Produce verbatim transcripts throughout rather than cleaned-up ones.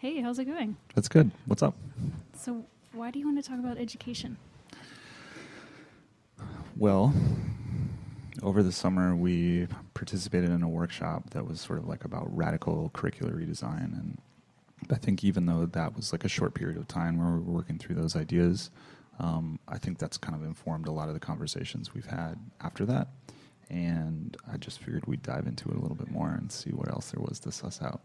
Hey, how's it going? That's good. What's up? So why do you want to talk about education? Well, over the summer, we participated in a workshop that was sort of like about radical curricular redesign. And I think even though that was like a short period of time where we were working through those ideas, um, I think that's kind of informed a lot of the conversations we've had after that. And I just figured we'd dive into it a little bit more and see what else there was to suss out.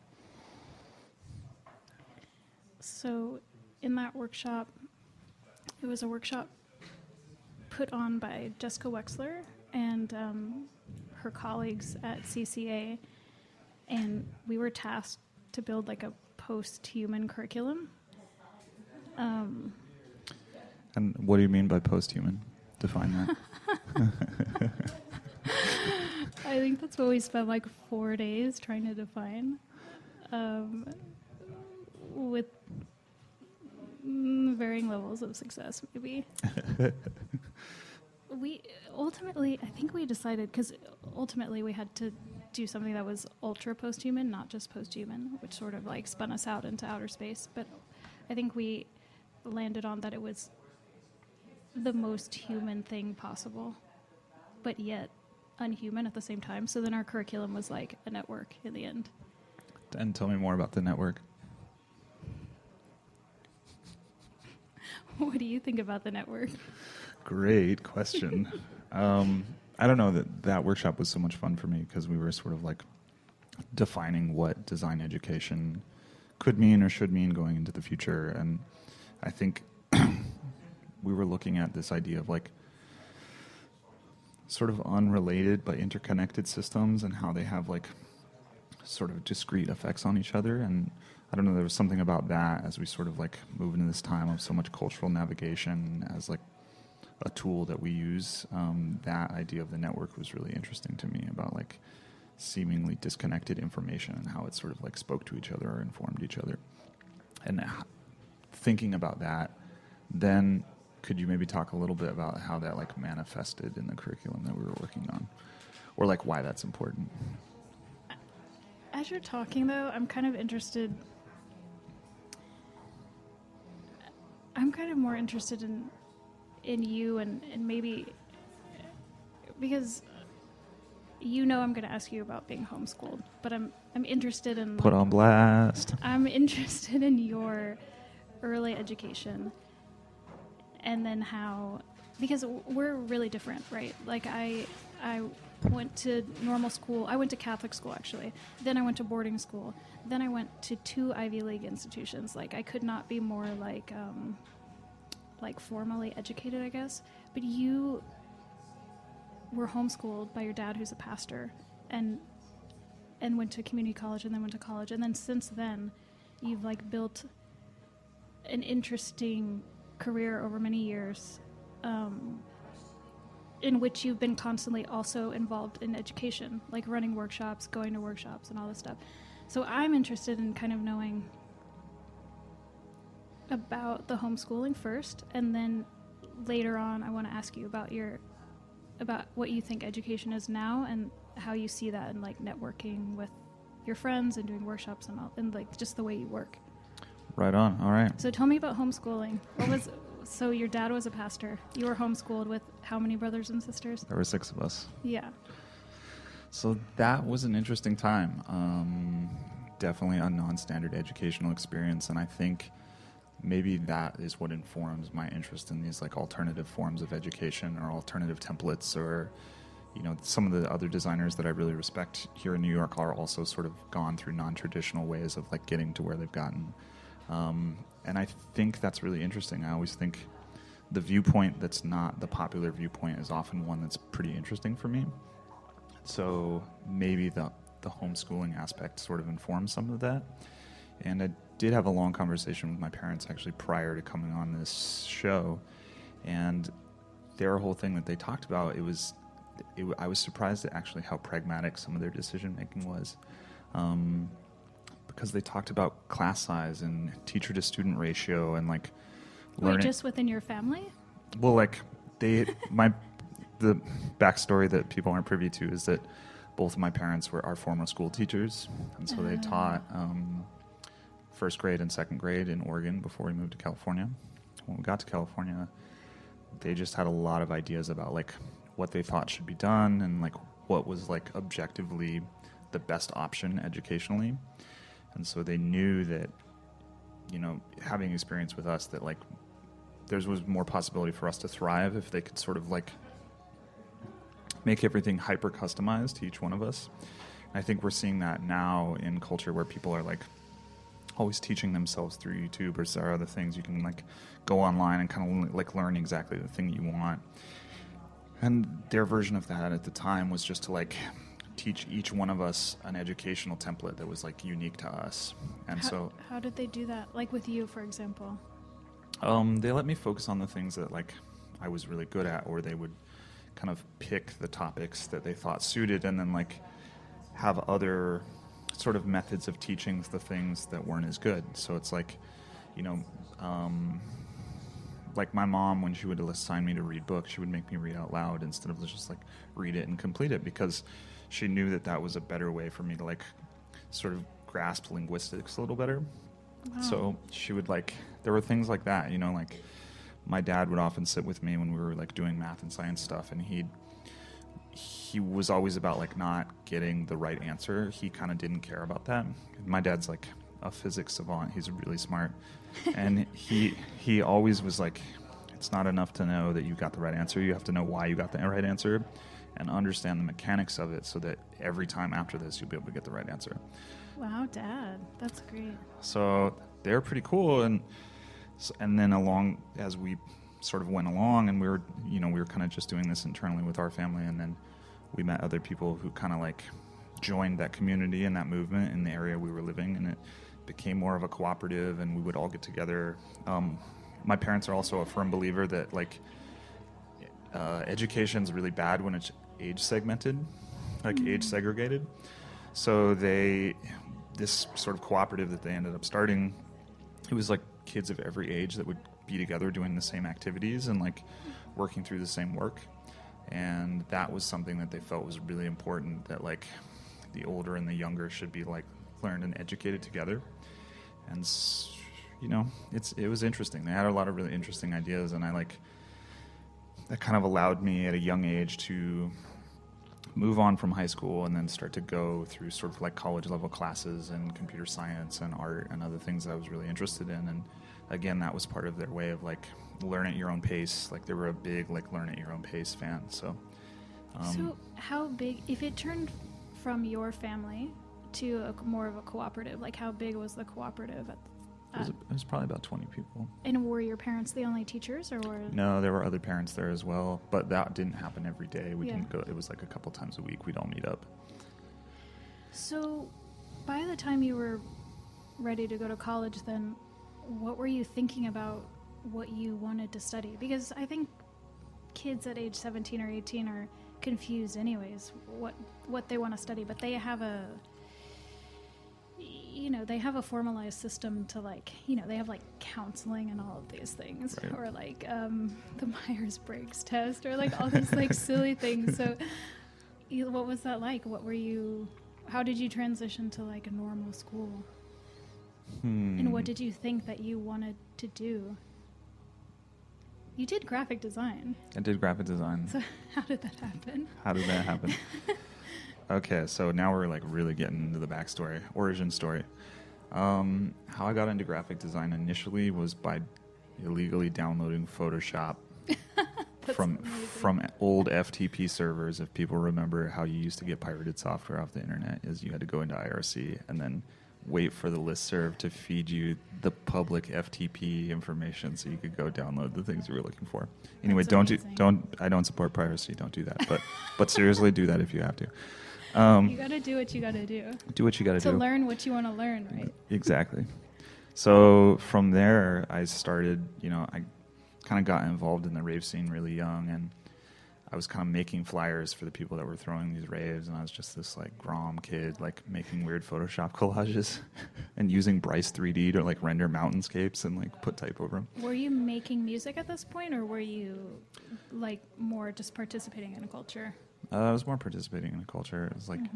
So in that workshop, it was a workshop put on by Jessica Wexler and um, her colleagues at C C A, and we were tasked to build like a post-human curriculum. Um, and what do you mean by post-human? Define that. I think that's what we spent like four days trying to define, um, with mm, varying levels of success, maybe. We ultimately, I think we decided, because ultimately we had to do something that was ultra post-human, not just post-human, which sort of like spun us out into outer space. But I think we landed on that it was the most human thing possible, but yet unhuman at the same time. So then our curriculum was like a network in the end. And tell me more about the network. What do you think about the network? Great question. um, I don't know that that workshop was so much fun for me because we were sort of like defining what design education could mean or should mean going into the future. And I think we were looking at this idea of like sort of unrelated but interconnected systems and how they have like sort of discrete effects on each other. And I don't know, there was something about that as we sort of like move into this time of so much cultural navigation as like a tool that we use. Um, that idea of the network was really interesting to me, about like seemingly disconnected information and how it sort of like spoke to each other or informed each other. And uh, thinking about that, then could you maybe talk a little bit about how that like manifested in the curriculum that we were working on, or like why that's important? As you're talking, though, I'm kind of interested. I'm kind of more interested in in you and, and maybe because you know I'm going to ask you about being homeschooled, but I'm I'm interested in put like, on blast. I'm interested in your early education, and then how, because we're really different, right? Like I I went to normal school. I went to Catholic school, actually. Then I went to boarding school. Then I went to two Ivy League institutions. Like I could not be more like um, like formally educated, I guess. But you were homeschooled by your dad, who's a pastor, and and went to community college, and then went to college, and then since then, you've like built an interesting career over many years, um, in which you've been constantly also involved in education, like running workshops, going to workshops, and all this stuff. So I'm interested in kind of knowing about the homeschooling first, and then later on I want to ask you about your about what you think education is now and how you see that in like networking with your friends and doing workshops and all, and like just the way you work. Right on. All right. So tell me about homeschooling. What was so your dad was a pastor. You were homeschooled with how many brothers and sisters? There were six of us. Yeah. So that was an interesting time. Um, definitely a non-standard educational experience, and I think maybe that is what informs my interest in these like alternative forms of education or alternative templates, or you know, some of the other designers that I really respect here in New York are also sort of gone through non-traditional ways of like getting to where they've gotten. Um, and I think that's really interesting. I always think the viewpoint that's not the popular viewpoint is often one that's pretty interesting for me. So maybe the the homeschooling aspect sort of informs some of that. And I did have a long conversation with my parents actually prior to coming on this show, and their whole thing that they talked about, it was, it, I was surprised at actually how pragmatic some of their decision making was, um, because they talked about class size and teacher to student ratio and like learning. Wait, just within your family? Well, like they, my, the backstory that people aren't privy to is that both of my parents were our former school teachers, and so they taught um, first grade and second grade in Oregon before we moved to California. When we got to California, they just had a lot of ideas about like what they thought should be done and like what was like objectively the best option educationally. And so they knew that, you know, having experience with us, that like there was more possibility for us to thrive if they could sort of like make everything hyper customized to each one of us. And I think we're seeing that now in culture where people are like always teaching themselves through YouTube or there are other things. You can like go online and kind of like learn exactly the thing you want. And their version of that at the time was just to like teach each one of us an educational template that was like unique to us. And how, so how did they do that? Like with you, for example? Um, they let me focus on the things that like I was really good at, or they would kind of pick the topics that they thought suited and then like have other sort of methods of teaching the things that weren't as good. So it's like, you know, um, like my mom, when she would assign me to read books, she would make me read out loud instead of just like read it and complete it, because she knew that that was a better way for me to like sort of grasp linguistics a little better. Wow. So she would like, there were things like that, you know, like my dad would often sit with me when we were like doing math and science stuff, and he'd, he was always about like not getting the right answer. He kind of didn't care about that. My dad's like a physics savant. He's really smart. And he he always was like, it's not enough to know that you got the right answer. You have to know why you got the right answer and understand the mechanics of it so that every time after this you'll be able to get the right answer. Wow, Dad. That's great. So they're pretty cool. And and then along, as we sort of went along, and we were, you know, we were kind of just doing this internally with our family, and then we met other people who kind of like joined that community and that movement in the area we were living, and it became more of a cooperative, and we would all get together. Um, my parents are also a firm believer that like uh, education's really bad when it's age segmented, like mm-hmm. age segregated. So they, this sort of cooperative that they ended up starting, it was like kids of every age that would be together doing the same activities and like working through the same work. And that was something that they felt was really important, that like the older and the younger should be like learned and educated together. And you know, it's it was interesting. They had a lot of really interesting ideas, and I like that kind of allowed me at a young age to move on from high school and then start to go through sort of like college level classes and computer science and art and other things that I was really interested in. And again, that was part of their way of like learn at your own pace. Like they were a big like learn at your own pace fan. So, um, so how big, if it turned from your family to a, more of a cooperative, like how big was the cooperative at, It was, it was probably about twenty people. And were your parents the only teachers, or were... No, there were other parents there as well, but that didn't happen every day. We yeah. didn't go. It was like a couple times a week. We'd all meet up. So, by the time you were ready to go to college, then what were you thinking about what you wanted to study? Because I think kids at age seventeen or eighteen are confused, anyways, what what they want to study, but they have a... you know, they have a formalized system to like, you know, they have like counseling and all of these things, right. or like um, the Myers-Briggs test, or like all these like silly things. So you, what was that like? What were you, how did you transition to like a normal school? Hmm. And what did you think that you wanted to do? You did graphic design. I did graphic design. So how did that happen? How did that happen? Okay, so now we're like really getting into the backstory, origin story. Um, how I got into graphic design initially was by illegally downloading Photoshop from amazing. from old F T P servers. If people remember how you used to get pirated software off the internet, is you had to go into I R C and then wait for the listserv to feed you the public F T P information so you could go download the things you were looking for. Anyway, That's don't amazing. do don't I don't support piracy. Don't do that. But but seriously, do that if you have to. Um, you got to do what you got to do. Do what you got to do. To learn what you want to learn, right? Exactly. So from there, I started, you know, I kind of got involved in the rave scene really young, and I was kind of making flyers for the people that were throwing these raves, and I was just this, like, Grom kid, like, making weird Photoshop collages and using Bryce three D to, like, render mountainscapes and, like, put type over them. Were you making music at this point, or were you, like, more just participating in a culture? Uh, I was more participating in the culture. It was like, mm-hmm.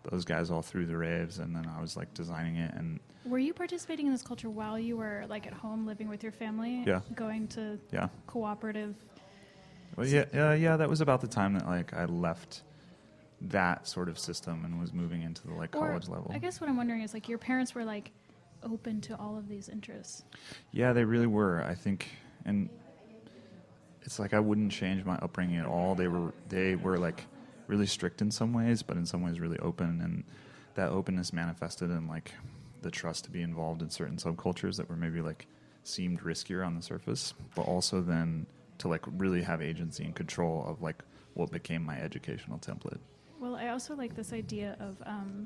those guys all through the raves, and then I was like designing it. And were you participating in this culture while you were like at home living with your family? Yeah. Going to yeah, cooperative. well, yeah, yeah, yeah. That was about the time that like I left that sort of system and was moving into the like college Or, level. I guess what I'm wondering is like your parents were like open to all of these interests. Yeah, they really were. I think, and it's like I wouldn't change my upbringing at all. They were they were like really strict in some ways, but in some ways really open, and that openness manifested in like the trust to be involved in certain subcultures that were maybe like seemed riskier on the surface, but also then to like really have agency and control of like what became my educational template. Well, I also like this idea of um,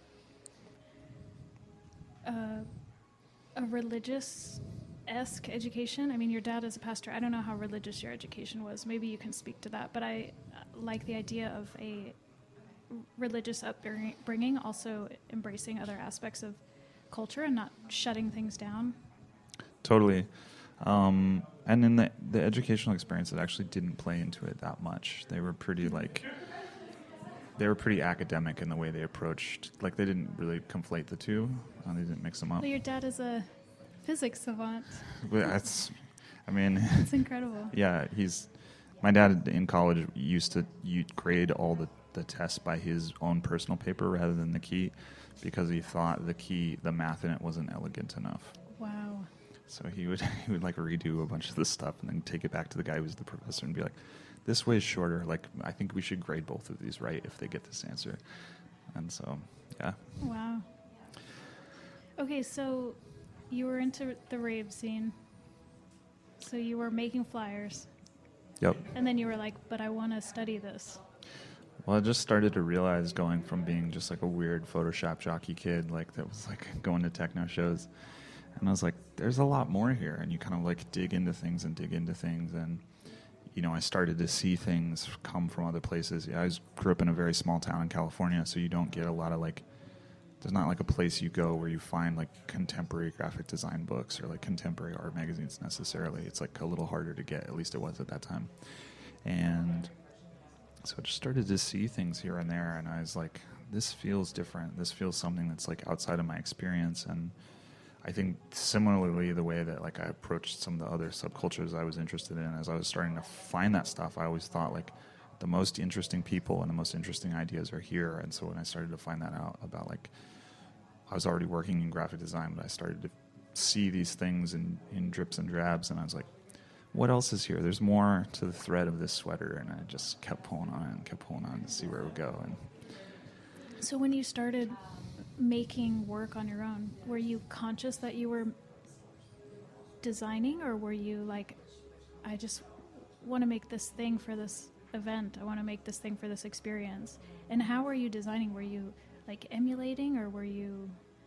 uh, a religious-esque education. I mean, your dad is a pastor. I don't know how religious your education was. Maybe you can speak to that. But I uh, like the idea of a religious upbringing, also embracing other aspects of culture and not shutting things down. Totally. Um, and in the, the educational experience, it actually didn't play into it that much. They were pretty like... They were pretty academic in the way they approached. Like, they didn't really conflate the two. Uh, they didn't mix them up. Well, your dad is a physics savant. But that's, I mean... It's incredible. Yeah, he's... My dad in college used to you grade all the, the tests by his own personal paper rather than the key because he thought the key, the math in it wasn't elegant enough. Wow. So he would, he would, like, redo a bunch of the stuff and then take it back to the guy who was the professor and be like, this way is shorter. Like, I think we should grade both of these right if they get this answer. And so, yeah. Wow. Okay, so you were into the rave scene. So you were making flyers. Yep. And then you were like, but I want to study this. Well, I just started to realize going from being just like a weird Photoshop jockey kid, like that was like going to techno shows. And I was like, there's a lot more here. And you kind of like dig into things and dig into things. And you know, I started to see things come from other places. Yeah, I was, grew up in a very small town in California, so you don't get a lot of, like, there's not, like, a place you go where you find, like, contemporary graphic design books or, like, contemporary art magazines necessarily. It's, like, a little harder to get, at least it was at that time. And so I just started to see things here and there, and I was like, this feels different. This feels something that's, like, outside of my experience, and I think similarly the way that like I approached some of the other subcultures I was interested in, as I was starting to find that stuff, I always thought like the most interesting people and the most interesting ideas are here. And so when I started to find that out about like, I was already working in graphic design, but I started to see these things in, in drips and drabs, and I was like, what else is here? There's more to the thread of this sweater, and I just kept pulling on it and kept pulling on it to see where it would go. And so when you started making work on your own, were you conscious that you were designing, or were you like, I just want to make this thing for this event, I want to make this thing for this experience? And how were you designing? Were you like emulating, or were you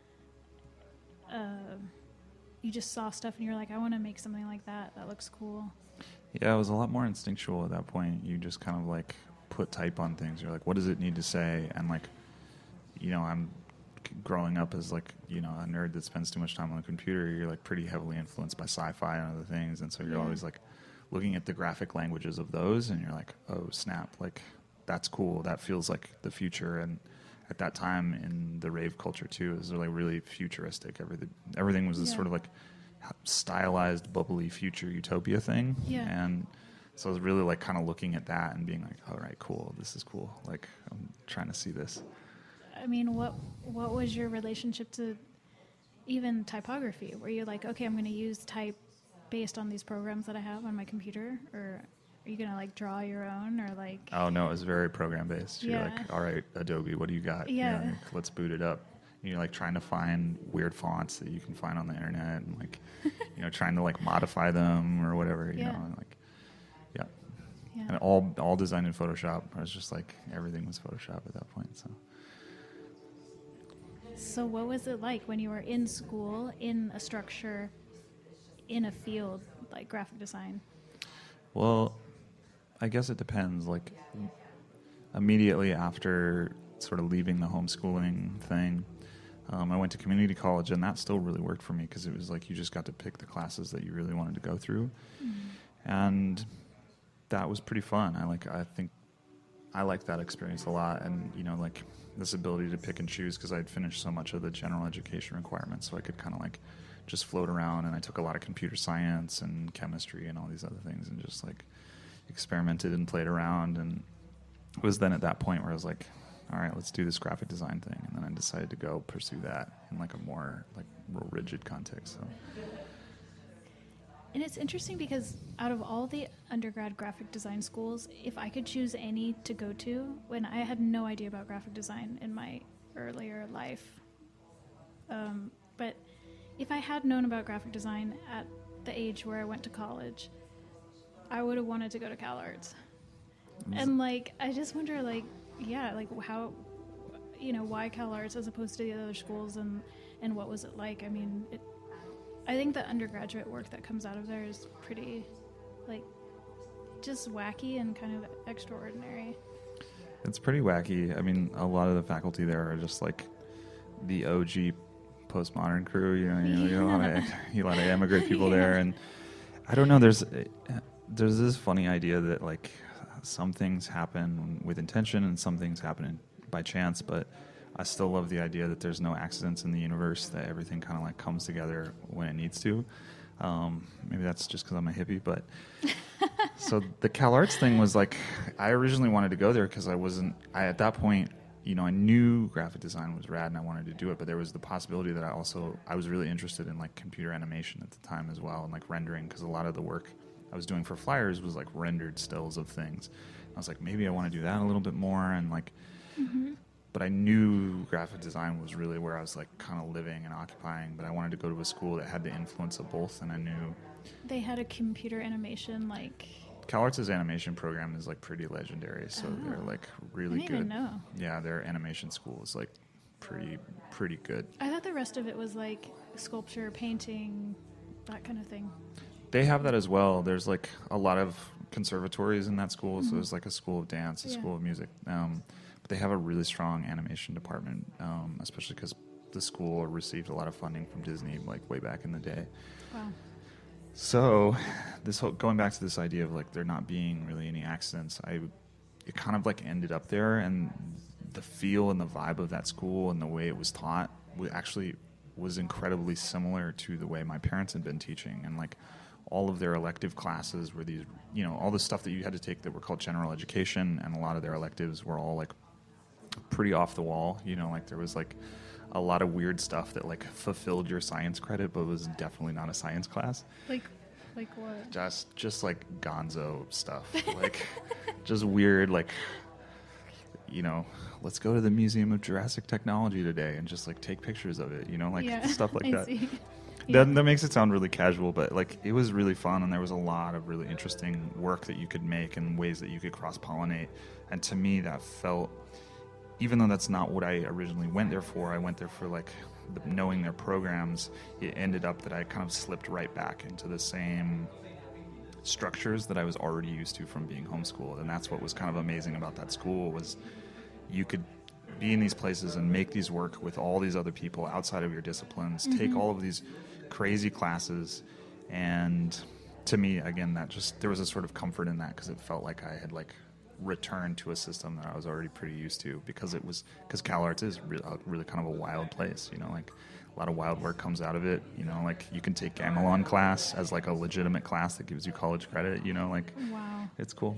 uh, you just saw stuff and you're like, I want to make something like that, that looks cool? Yeah, it was a lot more instinctual at that point. You just kind of like put type on things. You're like, what does it need to say? And like, you know, I'm growing up as like, you know, a nerd that spends too much time on the computer. You're like pretty heavily influenced by sci-fi and other things, and so you're Yeah. always like looking at the graphic languages of those, and you're like, oh snap, like that's cool, that feels like the future. And at that time in the rave culture too, it was like really futuristic. Everything everything was this Yeah. sort of like stylized, bubbly future utopia thing. Yeah. And so I was really like kind of looking at that and being like, all right, cool, this is cool, like I'm trying to see this. I mean, what what was your relationship to even typography? Were you like, okay, I'm going to use type based on these programs that I have on my computer, or are you going to like draw your own, or like? Oh no, it was very program based. You're Yeah. like, all right, Adobe, what do you got? You Yeah. know, like, let's boot it up. And you're like trying to find weird fonts that you can find on the internet, and like, you know, trying to like modify them or whatever. You Yeah. know, and, like, yeah. Yeah. And all all designed in Photoshop. I was just like, everything was Photoshop at that point. So. So what was it like when you were in school, in a structure, in a field like graphic design? Well, I guess it depends. Like, immediately after sort of leaving the homeschooling thing, um, I went to community college, and that still really worked for me because it was like you just got to pick the classes that you really wanted to go through. Mm-hmm. And that was pretty fun. I like. I think I liked that experience a lot, and you know, like this ability to pick and choose because I'd finished so much of the general education requirements, so I could kind of like just float around. And I took a lot of computer science and chemistry and all these other things, and just like experimented and played around. And it was then at that point where I was like, all right, let's do this graphic design thing. And then I decided to go pursue that in like a more like real rigid context. So. And it's interesting because out of all the undergrad graphic design schools, if I could choose any to go to, when I had no idea about graphic design in my earlier life, um, but if I had known about graphic design at the age where I went to college, I would have wanted to go to CalArts. And like, I just wonder, like, yeah, like how, you know, why CalArts as opposed to the other schools, and, and what was it like? I mean, it, I think the undergraduate work that comes out of there is pretty, like, just wacky and kind of extraordinary. It's pretty wacky. I mean, a lot of the faculty there are just like the O G postmodern crew. You know, you know, you know a lot of, a lot of immigrant people yeah. there, and I don't know. There's there's this funny idea that like some things happen with intention and some things happen by chance, but I still love the idea that there's no accidents in the universe, that everything kind of like comes together when it needs to. Um, maybe that's just because I'm a hippie, but so the CalArts thing was like, I originally wanted to go there because I wasn't, I at that point, you know, I knew graphic design was rad and I wanted to do it, but there was the possibility that I also, I was really interested in like computer animation at the time as well, and like rendering, because a lot of the work I was doing for flyers was like rendered stills of things. I was like, maybe I want to do that a little bit more, and like, mm-hmm. But I knew graphic design was really where I was like kind of living and occupying, but I wanted to go to a school that had the influence of both, and I knew they had a computer animation, like CalArts' animation program is like pretty legendary, so oh. they're like really I didn't good. Even know. Yeah, their animation school is like pretty pretty good. I thought the rest of it was like sculpture, painting, that kind of thing. They have that as well. There's like a lot of conservatories in that school, mm-hmm. so there's like a school of dance, a yeah. school of music. Um, but they have a really strong animation department, um, especially because the school received a lot of funding from Disney like way back in the day. Wow. So this whole, going back to this idea of like there not being really any accidents, I it kind of like ended up there, and the feel and the vibe of that school and the way it was taught actually was incredibly similar to the way my parents had been teaching. And like all of their elective classes were these, you know, all the stuff that you had to take that were called general education, and a lot of their electives were all like pretty off the wall, you know, like there was like a lot of weird stuff that like fulfilled your science credit but was definitely not a science class. Like like what? Just just like gonzo stuff. Like just weird, like, you know, let's go to the Museum of Jurassic Technology today and just like take pictures of it, you know, like yeah, stuff like I that. See. That, that makes it sound really casual, but like it was really fun, and there was a lot of really interesting work that you could make and ways that you could cross-pollinate. And to me, that felt, even though that's not what I originally went there for, I went there for like the, knowing their programs. It ended up that I kind of slipped right back into the same structures that I was already used to from being homeschooled. And that's what was kind of amazing about that school, was you could be in these places and make these work with all these other people outside of your disciplines, mm-hmm. take all of these crazy classes. And to me, again, that just, there was a sort of comfort in that, because it felt like I had like returned to a system that I was already pretty used to, because it was, because CalArts is re- uh, really kind of a wild place, you know, like a lot of wild work comes out of it, you know, like you can take Gamelon class as like a legitimate class that gives you college credit, you know, like wow. It's cool.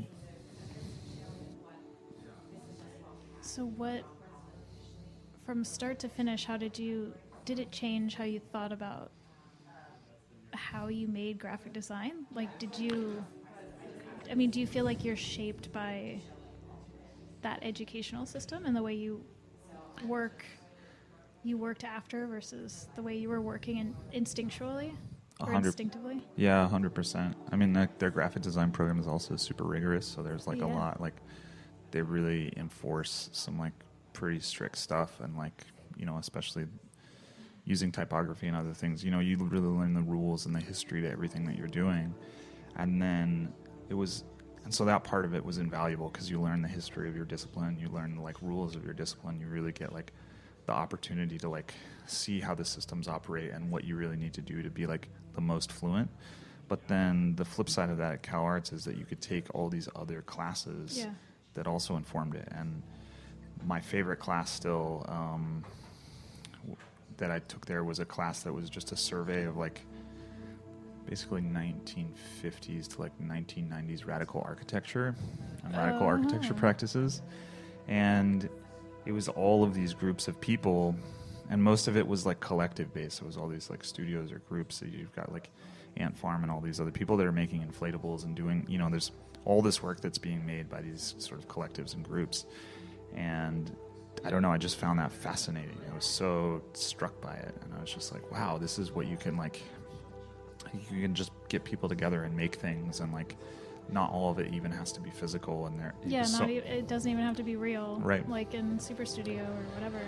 So what, from start to finish, how did you, did it change how you thought about how you made graphic design? Like, did you, I mean, do you feel like you're shaped by that educational system and the way you work, you worked after versus the way you were working in, instinctually or instinctively? Yeah, one hundred percent. I mean, their, their graphic design program is also super rigorous, so there's like yeah. a lot, like, they really enforce some like pretty strict stuff, and like, you know, especially using typography and other things, you know, you really learn the rules and the history to everything that you're doing. And then it was, and so that part of it was invaluable, because you learn the history of your discipline, you learn the like rules of your discipline, you really get like the opportunity to like see how the systems operate and what you really need to do to be like the most fluent. But then the flip side of that at CalArts is that you could take all these other classes yeah. that also informed it. And my favorite class still um, w- that I took there was a class that was just a survey of like basically nineteen fifties to like nineteen nineties radical architecture and radical Oh. architecture practices. And it was all of these groups of people, and most of it was like collective based. It was all these like studios or groups that you've got like Ant Farm and all these other people that are making inflatables and doing, you know, there's all this work that's being made by these sort of collectives and groups. And I don't know, I just found that fascinating. I was so struck by it. And I was just like, wow, this is what you can like, you can just get people together and make things, and like not all of it even has to be physical. And there, Yeah, so, not e- it doesn't even have to be real. Right. Like in Super Studio or whatever.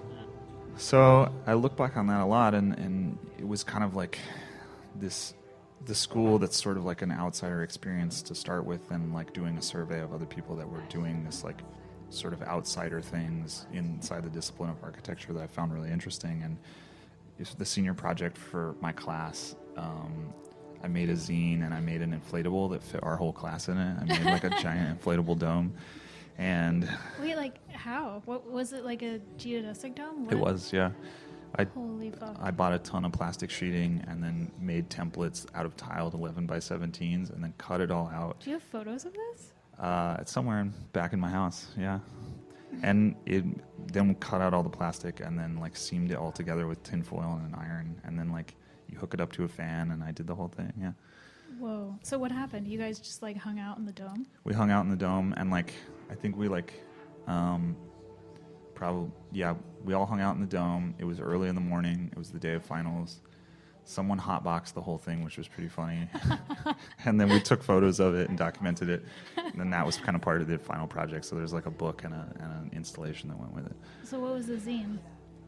So I look back on that a lot, and, and it was kind of like this, the school that's sort of like an outsider experience to start with, and like doing a survey of other people that were doing this like sort of outsider things inside the discipline of architecture that I found really interesting. And it's the senior project for my class, um, I made a zine and I made an inflatable that fit our whole class in it. I made like a giant inflatable dome. And Wait, like how? What was it, like a geodesic dome? What? it was, yeah. I Holy fuck. I bought a ton of plastic sheeting and then made templates out of tiled eleven by seventeens and then cut it all out. Do you have photos of this? Uh, it's somewhere in, back in my house, yeah. And it then we cut out all the plastic and then like seamed it all together with tin foil and an iron, and then like you hook it up to a fan, and I did the whole thing, yeah. Whoa. So what happened? You guys just like hung out in the dome? We hung out in the dome, and like I think we like um, probably yeah we all hung out in the dome. It was early in the morning. It was the day of finals. Someone hotboxed the whole thing, which was pretty funny. And then we took photos of it and documented it. And then that was kind of part of the final project. So there's like a book and, a, and an installation that went with it. So what was the zine?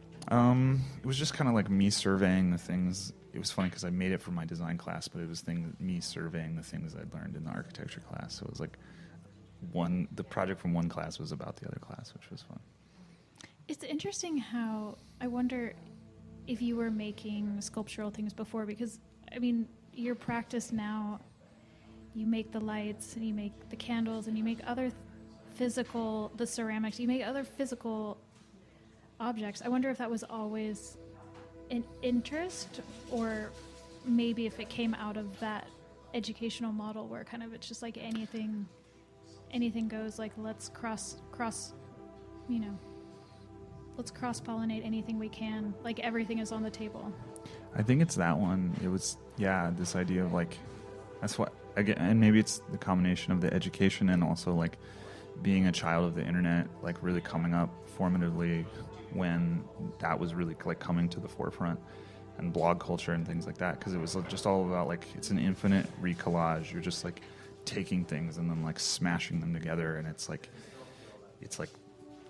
Um, it was just kind of like me surveying the things. It was funny because I made it for my design class, but it was thing, me surveying the things I'd learned in the architecture class. So it was like one, the project from one class was about the other class, which was fun. It's interesting how I wonder if you were making sculptural things before, because I mean, your practice now, you make the lights and you make the candles and you make other th- physical, the ceramics, you make other physical objects. I wonder if that was always an interest, or maybe if it came out of that educational model where kind of it's just like anything, anything goes, like let's cross, cross, you know, let's cross-pollinate anything we can. Like everything is on the table. I think it's that one. It was, yeah, this idea of like, that's what, again, and maybe it's the combination of the education and also like being a child of the internet, like really coming up formatively when that was really like coming to the forefront, and blog culture and things like that. Because it was just all about like, it's an infinite recollage. You're just like taking things and then like smashing them together. And it's like, it's like,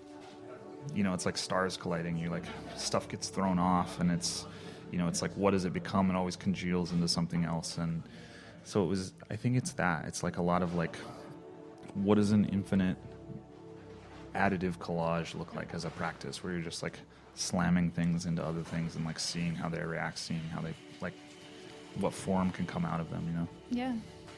you know, it's like stars colliding. You like stuff gets thrown off, and it's, you know, it's like what does it become? It always congeals into something else. And so it was. I think it's that. It's like a lot of like, what does an infinite additive collage look like as a practice, where you're just like slamming things into other things and like seeing how they react, seeing how they like, what form can come out of them. You know. Yeah.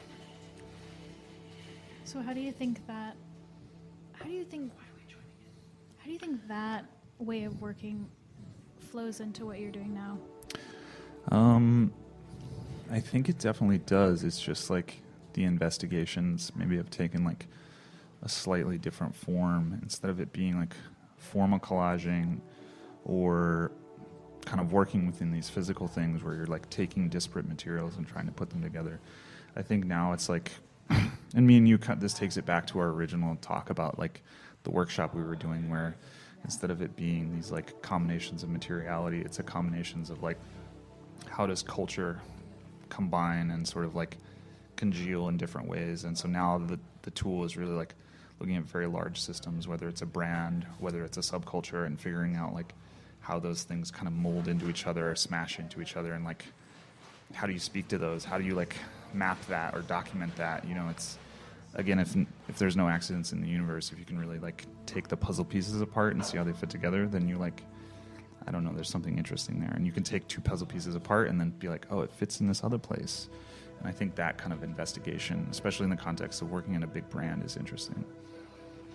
So how do you think that? How do you think? How do you think that way of working flows into what you're doing now? Um, I think it definitely does. It's just like the investigations maybe have taken like a slightly different form, instead of it being like formal collaging or kind of working within these physical things where you're like taking disparate materials and trying to put them together. I think now it's like, and me and you, this takes it back to our original talk about like the workshop we were doing, where instead of it being these like combinations of materiality, it's a combinations of like, how does culture combine and sort of like congeal in different ways. And so now the, the tool is really like looking at very large systems, whether it's a brand, whether it's a subculture, and figuring out like how those things kind of mold into each other or smash into each other, and like how do you speak to those? How do you like map that or document that? You know, it's, again, if if there's no accidents in the universe, if you can really like take the puzzle pieces apart and see how they fit together, then you like, I don't know, there's something interesting there. And you can take two puzzle pieces apart and then be like, oh, it fits in this other place. And I think that kind of investigation, especially in the context of working in a big brand, is interesting.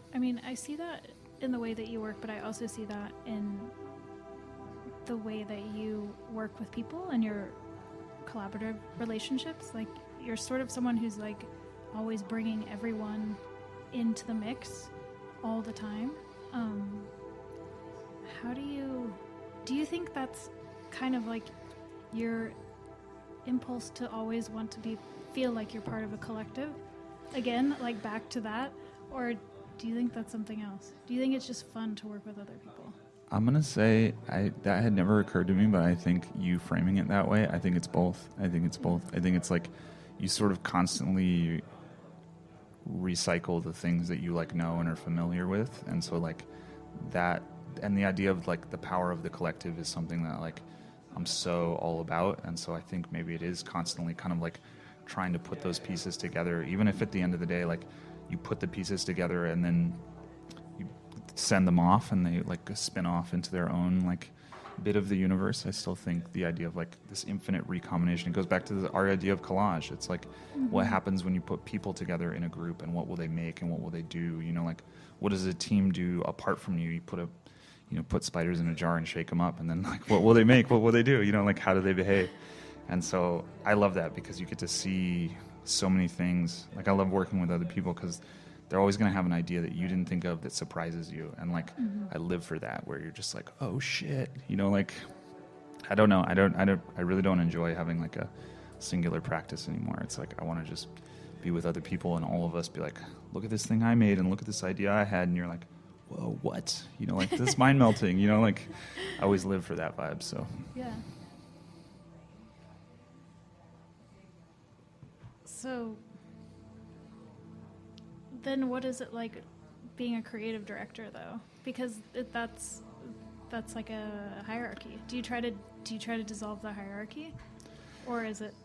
I mean, I see that in the way that you work, but I also see that in the way that you work with people and your collaborative relationships. Like, you're sort of someone who's like always bringing everyone into the mix all the time. Um, how do you, do you think that's kind of like your impulse to always want to be, feel like you're part of a collective? Again, like back to that? Or do you think that's something else? Do you think it's just fun to work with other people? I'm going to say I, that had never occurred to me, but I think you framing it that way, I think it's both. I think it's both. I think it's like you sort of constantly recycle the things that you like know and are familiar with. And so like that, and the idea of like the power of the collective is something that like I'm so all about. And so I think maybe it is constantly kind of like trying to put those pieces together, even if at the end of the day, like you put the pieces together and then you send them off and they like spin off into their own like bit of the universe. I still think the idea of like this infinite recombination, it goes back to the, our idea of collage. It's like mm-hmm. what happens when you put people together in a group, and what will they make and what will they do? You know, like what does a team do apart from you? You put a, you know, put spiders in a jar and shake them up, and then like what will they make? What will they do? You know, like how do they behave? And so I love that because you get to see so many things. Like I love working with other people because they're always going to have an idea that you didn't think of that surprises you. And like, mm-hmm. I live for that, where you're just like, oh shit, you know, like, I don't know. I don't, I don't, I really don't enjoy having like a singular practice anymore. It's like, I want to just be with other people and all of us be like, look at this thing I made and look at this idea I had. And you're like, whoa, what? You know, like this mind melting, you know, like I always live for that vibe. So yeah. So then what is it like being a creative director though? Because it, that's that's like a hierarchy. Do you try to do you try to dissolve the hierarchy? Or is it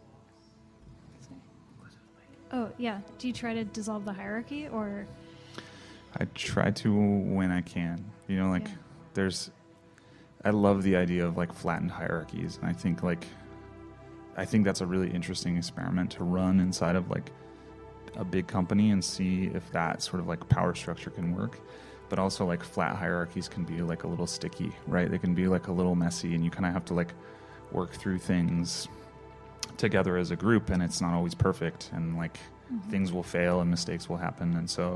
Oh, yeah. Do you try to dissolve the hierarchy or I try to when I can. You know, like yeah. there's I love the idea of like flattened hierarchies, and I think like I think that's a really interesting experiment to run inside of like a big company and see if that sort of like power structure can work. But also like flat hierarchies can be like a little sticky, right? They can be like a little messy, and you kind of have to like work through things together as a group, and it's not always perfect, and like mm-hmm. things will fail and mistakes will happen. And so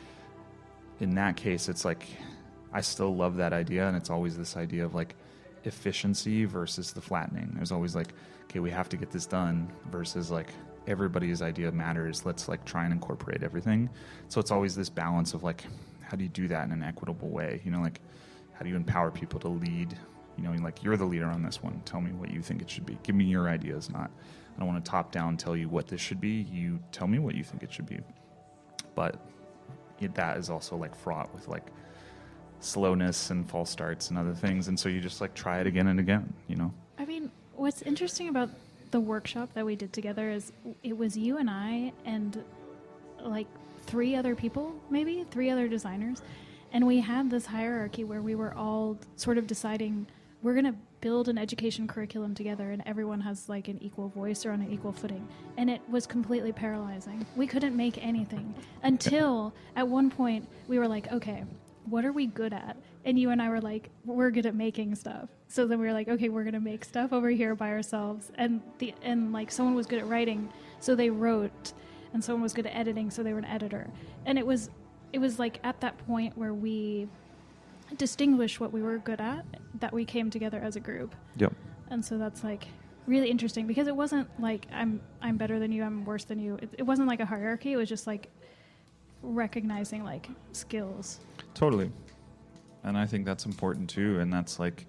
in that case, it's like I still love that idea, and it's always this idea of like efficiency versus the flattening. There's always like, okay, we have to get this done versus like everybody's idea matters. Let's like try and incorporate everything. So it's always this balance of like, how do you do that in an equitable way? You know, like how do you empower people to lead? You know, like you're the leader on this one. Tell me what you think it should be. Give me your ideas. Not, I don't want to top down tell you what this should be. You tell me what you think it should be. But it, that is also like fraught with like slowness and false starts and other things. And so you just like try it again and again, you know? I mean, what's interesting about the workshop that we did together is it was you and I and like three other people, maybe three other designers. And we had this hierarchy where we were all sort of deciding we're going to build an education curriculum together, and everyone has like an equal voice or on an equal footing. And it was completely paralyzing. We couldn't make anything until at one point we were like, okay, what are we good at? And you and I were like, we're good at making stuff. So then we were like, okay, we're going to make stuff over here by ourselves. And the and like someone was good at writing, so they wrote, and someone was good at editing, so they were an editor. And it was it was like at that point where we distinguished what we were good at, that we came together as a group. Yep. And so that's like really interesting, because it wasn't like I'm I'm better than you, I'm worse than you. It, it wasn't like a hierarchy. It was just like recognizing like skills. Totally. And I think that's important too. And that's like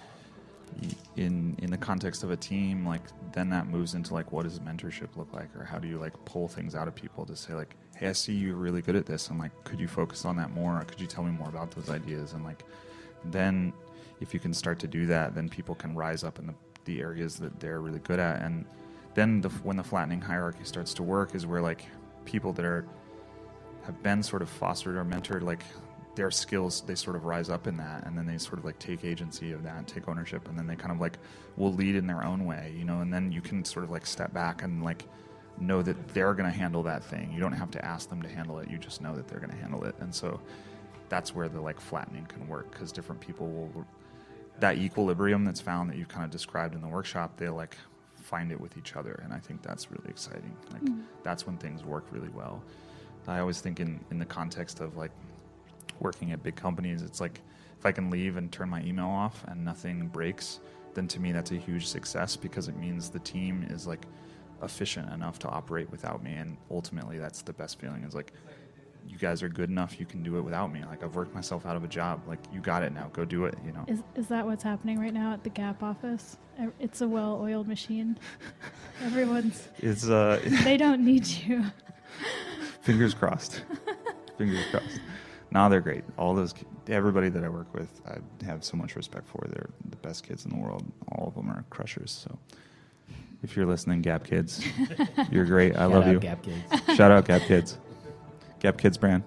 in in the context of a team, like then that moves into like, what does mentorship look like? Or how do you like pull things out of people to say like, hey, I see you're really good at this, and like, could you focus on that more? Or could you tell me more about those ideas? And like, then if you can start to do that, then people can rise up in the, the areas that they're really good at. And then the, when the flattening hierarchy starts to work is where like people that are have been sort of fostered or mentored, like their skills, they sort of rise up in that, and then they sort of like take agency of that, take ownership, and then they kind of like will lead in their own way, you know, and then you can sort of like step back and like know that they're going to handle that thing. You don't have to ask them to handle it. You just know that they're going to handle it. And so that's where the like flattening can work, because different people will, that equilibrium that's found that you've kind of described in the workshop, they like find it with each other. And I think that's really exciting. Like mm. that's when things work really well. I always think in, in the context of like working at big companies, it's like if I can leave and turn my email off and nothing breaks, then to me that's a huge success, because it means the team is like efficient enough to operate without me. And ultimately that's the best feeling, is like, you guys are good enough, you can do it without me. Like I've worked myself out of a job, like you got it now, go do it, you know. Is is that what's happening right now at the Gap office? It's a well-oiled machine. Everyone's it's uh they don't need you. Fingers crossed. Fingers crossed. No, they're great. All those, everybody that I work with, I have so much respect for. They're the best kids in the world. All of them are crushers. So if you're listening, Gap kids, you're great. I Shout love out you. Gap kids. Shout out Gap kids. Gap kids brand.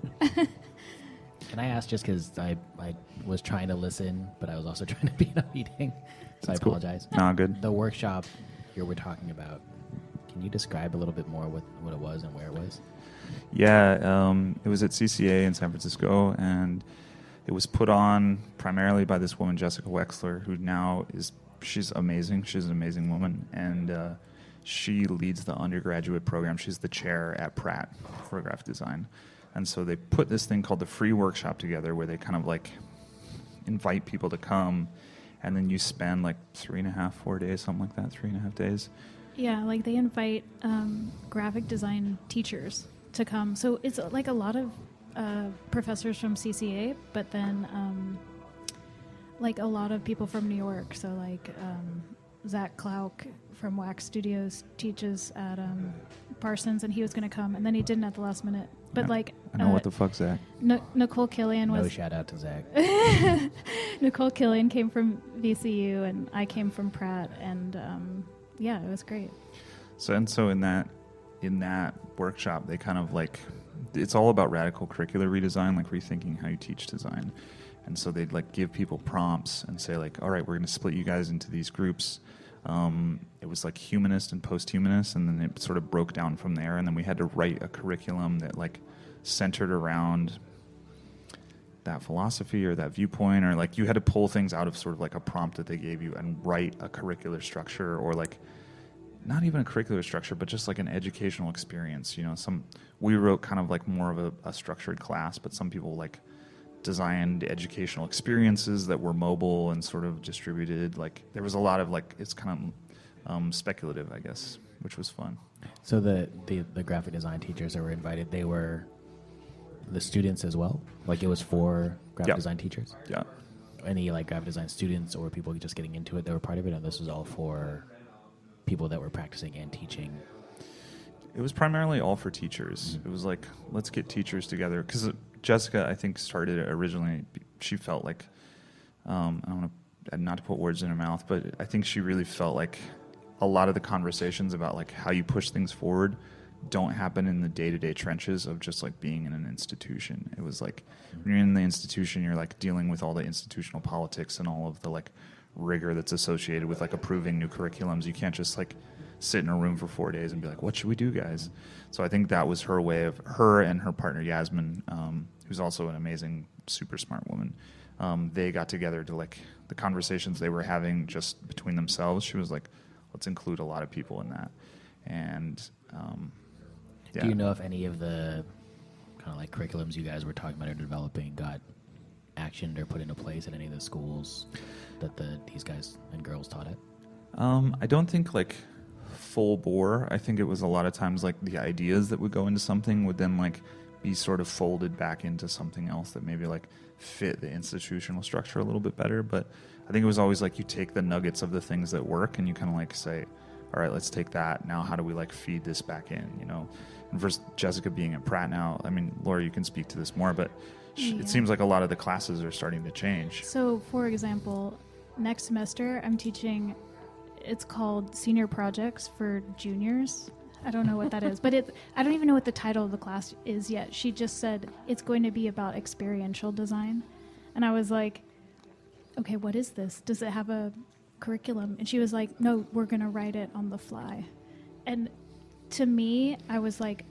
Can I ask, just because I, I was trying to listen, but I was also trying to be in a meeting, so That's I apologize. Cool. No, good. The workshop you were talking about, can you describe a little bit more what, what it was and where it was? Yeah, um, it was at C C A in San Francisco, and it was put on primarily by this woman, Jessica Wexler, who now is, she's amazing. She's an amazing woman, and uh, she leads the undergraduate program. She's the chair at Pratt for graphic design. And so they put this thing called the free workshop together, where they kind of like invite people to come, and then you spend like three and a half, four days, something like that, three and a half days. Yeah, like they invite um, graphic design teachers to come. So it's like a lot of uh, professors from C C A, but then um, like a lot of people from New York. So like um, Zach Klauk from Wax Studios teaches at um, Parsons, and he was going to come, and then he didn't at the last minute. But I, like, I know uh, what the fuck's Zach. N- Nicole Killian was. No shout out to Zach. Nicole Killian came from V C U, and I came from Pratt, and um, yeah, it was great. So and so in that in that workshop, they kind of like, it's all about radical curricular redesign, like rethinking how you teach design. And so they'd like give people prompts and say like, all right, we're going to split you guys into these groups. Um, it was like humanist and post-humanist, and then it sort of broke down from there. And then we had to write a curriculum that like centered around that philosophy or that viewpoint, or like you had to pull things out of sort of like a prompt that they gave you and write a curricular structure, or like not even a curricular structure, but just like an educational experience. You know, some we wrote kind of like more of a, a structured class, but some people like designed educational experiences that were mobile and sort of distributed. Like there was a lot of like, it's kind of um, speculative, I guess, which was fun. So the, the, the graphic design teachers that were invited, they were the students as well? Like it was for graphic yeah. design teachers? Yeah. Any like graphic design students or people just getting into it that were part of it, and this was all for people that were practicing and teaching? It was primarily all for teachers. Mm-hmm. It was like, let's get teachers together. Because Jessica, I think, started it originally. She felt like, um, I don't want to, not to put words in her mouth, but I think she really felt like a lot of the conversations about like how you push things forward don't happen in the day-to-day trenches of just like being in an institution. It was like when you're in the institution, you're like dealing with all the institutional politics and all of the like rigor that's associated with like approving new curriculums. You can't just like sit in a room for four days and be like, what should we do, guys? So I think that was her way of, her and her partner Yasmin, um, who's also an amazing, super smart woman. Um, they got together to like the conversations they were having just between themselves. She was like, let's include a lot of people in that. And um, yeah. Do you know if any of the kind of like curriculums you guys were talking about or developing got actioned or put into place at any of the schools that the these guys and girls taught at? Um, I don't think like full bore. I think it was a lot of times like the ideas that would go into something would then like be sort of folded back into something else that maybe like fit the institutional structure a little bit better. But I think it was always like you take the nuggets of the things that work and you kind of like say, all right, let's take that. Now how do we like feed this back in, you know? And for Jessica being at Pratt now, I mean, Laura, you can speak to this more, but sh- yeah. it seems like a lot of the classes are starting to change. So for example, next semester I'm teaching, it's called Senior Projects for Juniors. I don't know what that is, but it, I don't even know what the title of the class is yet. She just said it's going to be about experiential design. And I was like, okay, what is this? Does it have a curriculum? And she was like, no, we're going to write it on the fly. And to me, I was like,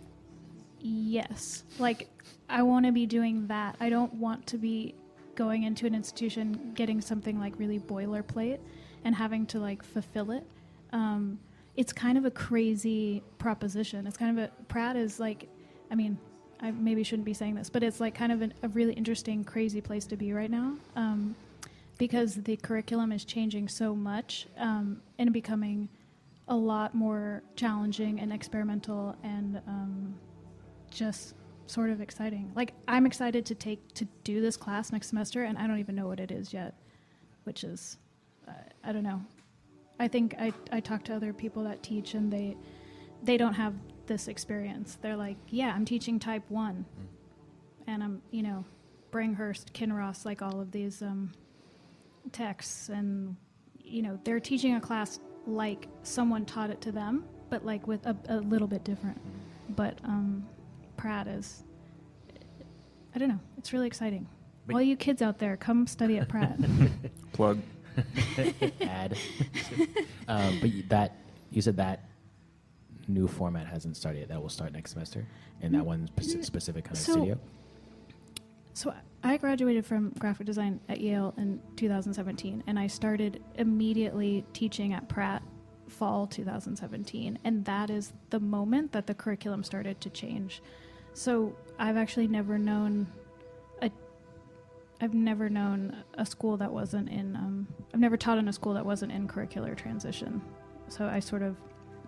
yes, like I want to be doing that. I don't want to be going into an institution getting something like really boilerplate and having to like fulfill it. Um, it's kind of a crazy proposition. It's kind of a, Pratt is like, I mean, I maybe shouldn't be saying this, but it's like kind of an, a really interesting, crazy place to be right now, um, because the curriculum is changing so much um, and becoming a lot more challenging and experimental and um, just sort of exciting. Like, I'm excited to take to do this class next semester, and I don't even know what it is yet, which is, uh, I don't know. I think I, I talk to other people that teach, and they they don't have this experience. They're like, yeah, I'm teaching type one, mm. and I'm, you know, Bringhurst, Kinross, like all of these um, texts, and, you know, they're teaching a class like someone taught it to them, but like with a, a little bit different. Mm. But um, Pratt is, I don't know, it's really exciting. But all you kids out there, come study at Pratt. Plug. Ad. um, but you, that you said that new format hasn't started yet. That will start next semester, and that one spe- specific kind of so, studio. So I graduated from graphic design at Yale in two thousand seventeen, and I started immediately teaching at Pratt fall two thousand seventeen, and that is the moment that the curriculum started to change. So I've actually never known a I've never known a school that wasn't in, um, I've never taught in a school that wasn't in curricular transition. So I sort of,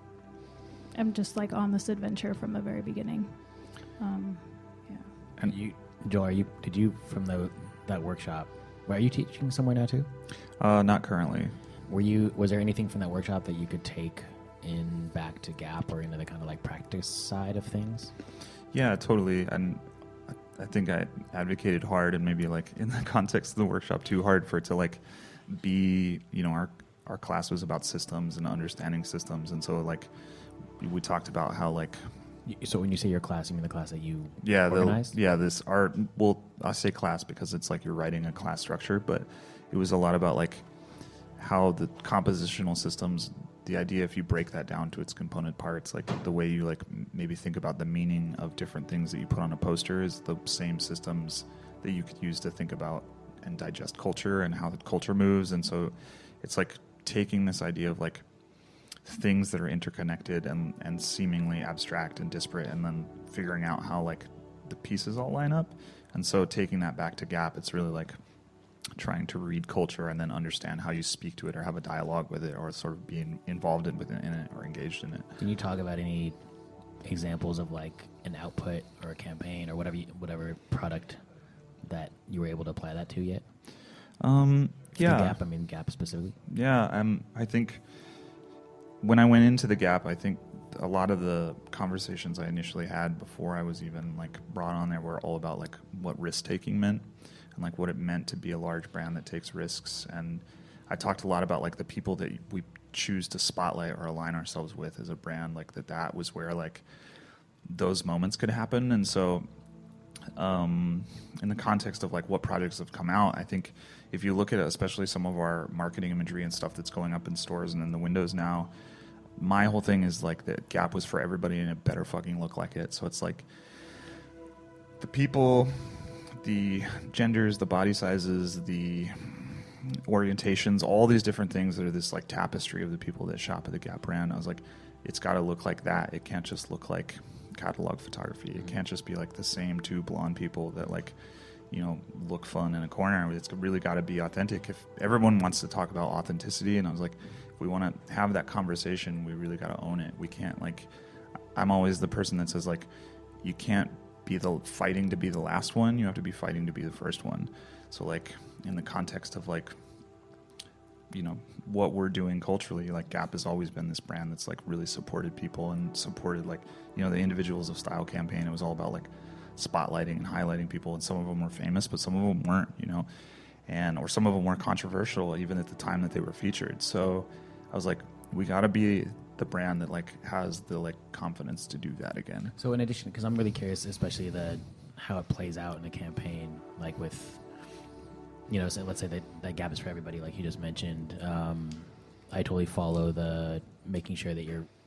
I'm just like on this adventure from the very beginning. Um, yeah. And you, Joel, are you, did you, from the that workshop, are you teaching somewhere now too? Uh, not currently. Were you, was there anything from that workshop that you could take in back to Gap or into the kind of like practice side of things? Yeah, totally. And I think I advocated hard, and maybe like in the context of the workshop too hard, for it to like be, you know, our our class was about systems and understanding systems, and so like we talked about how like. So when you say your class, you mean the class that you yeah organized? The, yeah this art. Well, I say class because it's like you're writing a class structure, but it was a lot about like how the compositional systems. The idea, if you break that down to its component parts, like the way you like maybe think about the meaning of different things that you put on a poster is the same systems that you could use to think about and digest culture and how the culture moves. And so it's like taking this idea of like things that are interconnected and, and seemingly abstract and disparate, and then figuring out how like the pieces all line up. And so taking that back to Gap, it's really like trying to read culture and then understand how you speak to it or have a dialogue with it or sort of being involved in, within, in it or engaged in it. Can you talk about any examples of like an output or a campaign or whatever you, whatever product that you were able to apply that to yet? Um, yeah. The Gap, I mean Gap specifically. Yeah, um, I think when I went into the Gap, I think a lot of the conversations I initially had before I was even like brought on there were all about like what risk taking meant. And like what it meant to be a large brand that takes risks. And I talked a lot about like the people that we choose to spotlight or align ourselves with as a brand, like that that was where like those moments could happen. And so um, in the context of like what projects have come out, I think if you look at it, especially some of our marketing imagery and stuff that's going up in stores and in the windows now, my whole thing is like that Gap was for everybody and it better fucking look like it. So it's like the people, the genders, the body sizes, the orientations, all these different things that are this like tapestry of the people that shop at the Gap brand. I was like, it's got to look like that. It can't just look like catalog photography. It can't just be like the same two blonde people that like, you know, look fun in a corner. It's really got to be authentic. If everyone wants to talk about authenticity, and I was like, if we want to have that conversation, we really got to own it. We can't like, I'm always the person that says like, you can't be the fighting to be the last one. You have to be fighting to be the first one. So like in the context of like, you know, what we're doing culturally, like Gap has always been this brand that's like really supported people and supported like, you know, the Individuals of Style campaign. It was all about like spotlighting and highlighting people, and some of them were famous, but some of them weren't, you know, and or some of them weren't controversial even at the time that they were featured. So I was like, we got to be the brand that like has the like confidence to do that again. So in addition, because I'm really curious, especially the how it plays out in a campaign, like with, you know, so let's say that, that Gap is for everybody, like you just mentioned. Um, I totally follow the making sure that you're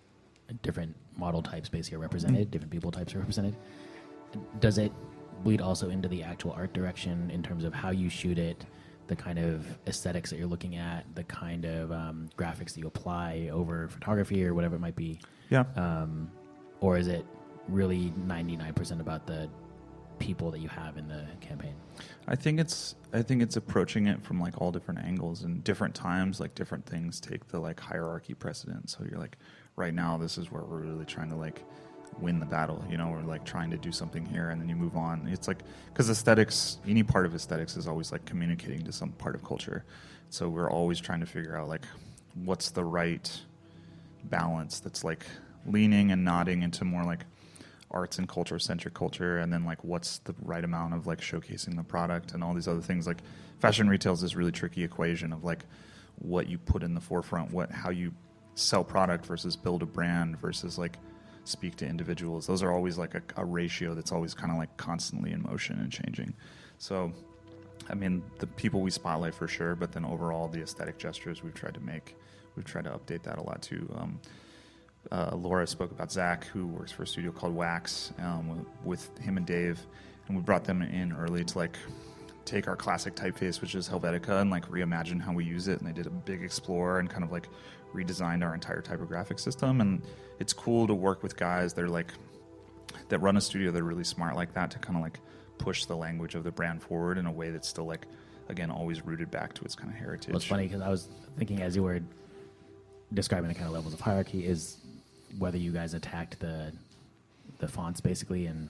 different model types basically are represented, different people types are represented. Does it bleed also into the actual art direction in terms of how you shoot it, the kind of aesthetics that you're looking at, the kind of um, graphics that you apply over photography or whatever it might be? Yeah. Um, or is it really ninety-nine percent about the people that you have in the campaign? I think it's I think it's approaching it from like all different angles and different times. Like different things take the like hierarchy precedent. So you're like, right now this is where we're really trying to like win the battle. You know, we're like trying to do something here, and then you move on. It's like because aesthetics, any part of aesthetics is always like communicating to some part of culture. So we're always trying to figure out like what's the right balance that's like leaning and nodding into more like arts and culture centric culture, and then like what's the right amount of like showcasing the product and all these other things. Like fashion retail is this really tricky equation of like what you put in the forefront, what how you sell product versus build a brand versus like speak to individuals. Those are always like a, a ratio that's always kind of like constantly in motion and changing. So I mean the people we spotlight for sure, but then overall the aesthetic gestures we've tried to make, we've tried to update that a lot too. um, Uh, Laura spoke about Zach, who works for a studio called Wax, um, with him and Dave, and we brought them in early to like take our classic typeface, which is Helvetica, and like reimagine how we use it. And they did a big explore and kind of like redesigned our entire typographic system. And it's cool to work with guys that are like that run a studio that are really smart like that to kind of like push the language of the brand forward in a way that's still like, again, always rooted back to its kind of heritage. Well, it's funny because I was thinking as you were describing the kind of levels of hierarchy is whether you guys attacked the the fonts basically, and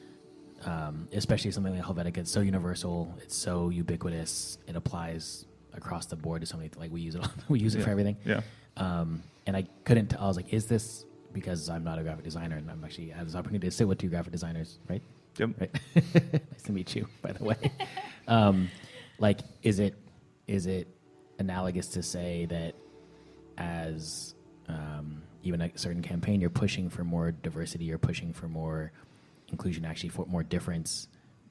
um, especially something like Helvetica. It's so universal, it's so ubiquitous, it applies across the board to so many. Like we use it, we use it yeah. for everything. Yeah. Um, and I couldn't. T- I was like, is this because I'm not a graphic designer and I'm actually I had this opportunity to sit with two graphic designers, right? Yep. Right. Nice to meet you, by the way. um, like, is it is it analogous to say that as um, even a certain campaign, you're pushing for more diversity, you're pushing for more inclusion, actually for more difference,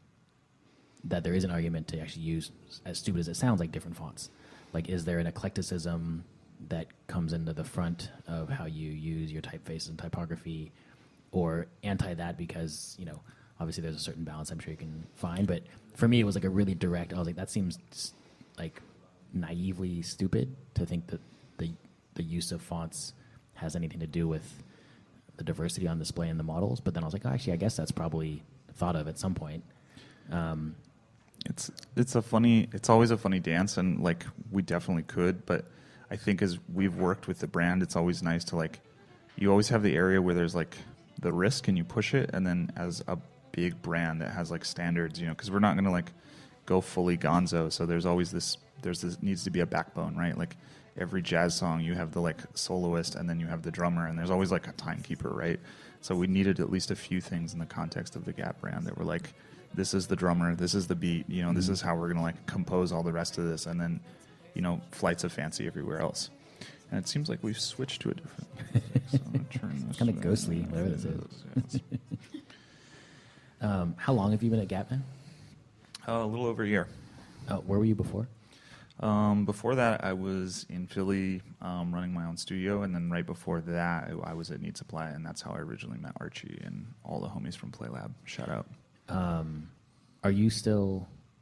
that there is an argument to actually use, as stupid as it sounds, like different fonts? Like, is there an eclecticism that comes into the front of how you use your typeface and typography, or anti that because, you know, obviously there's a certain balance I'm sure you can find, but for me it was like a really direct, I was like, that seems like naively stupid to think that the the use of fonts has anything to do with the diversity on display in the models. But then I was like, oh, actually, I guess that's probably thought of at some point. Um, it's it's a funny, it's always a funny dance, and like we definitely could, but I think as we've worked with the brand, it's always nice to like, you always have the area where there's like the risk and you push it, and then as a big brand that has like standards, you know, because we're not going to like go fully gonzo. So there's always this, there's this needs to be a backbone, right? Like every jazz song, you have the like soloist and then you have the drummer, and there's always like a timekeeper, right? So we needed at least a few things in the context of the Gap brand that were like, this is the drummer, this is the beat, you know, mm-hmm. this is how we're going to like compose all the rest of this, and then, you know, flights of fancy everywhere else. And it seems like we've switched to a different so I'm gonna turn this kind of ghostly, whatever this is. um, how long have you been at Gap, man? Uh, a little over a year. Uh, where were you before? Um, before that, I was in Philly um, running my own studio, and then right before that, I, I was at Need Supply, and that's how I originally met Archie and all the homies from PlayLab. Shout out. Um, are you still,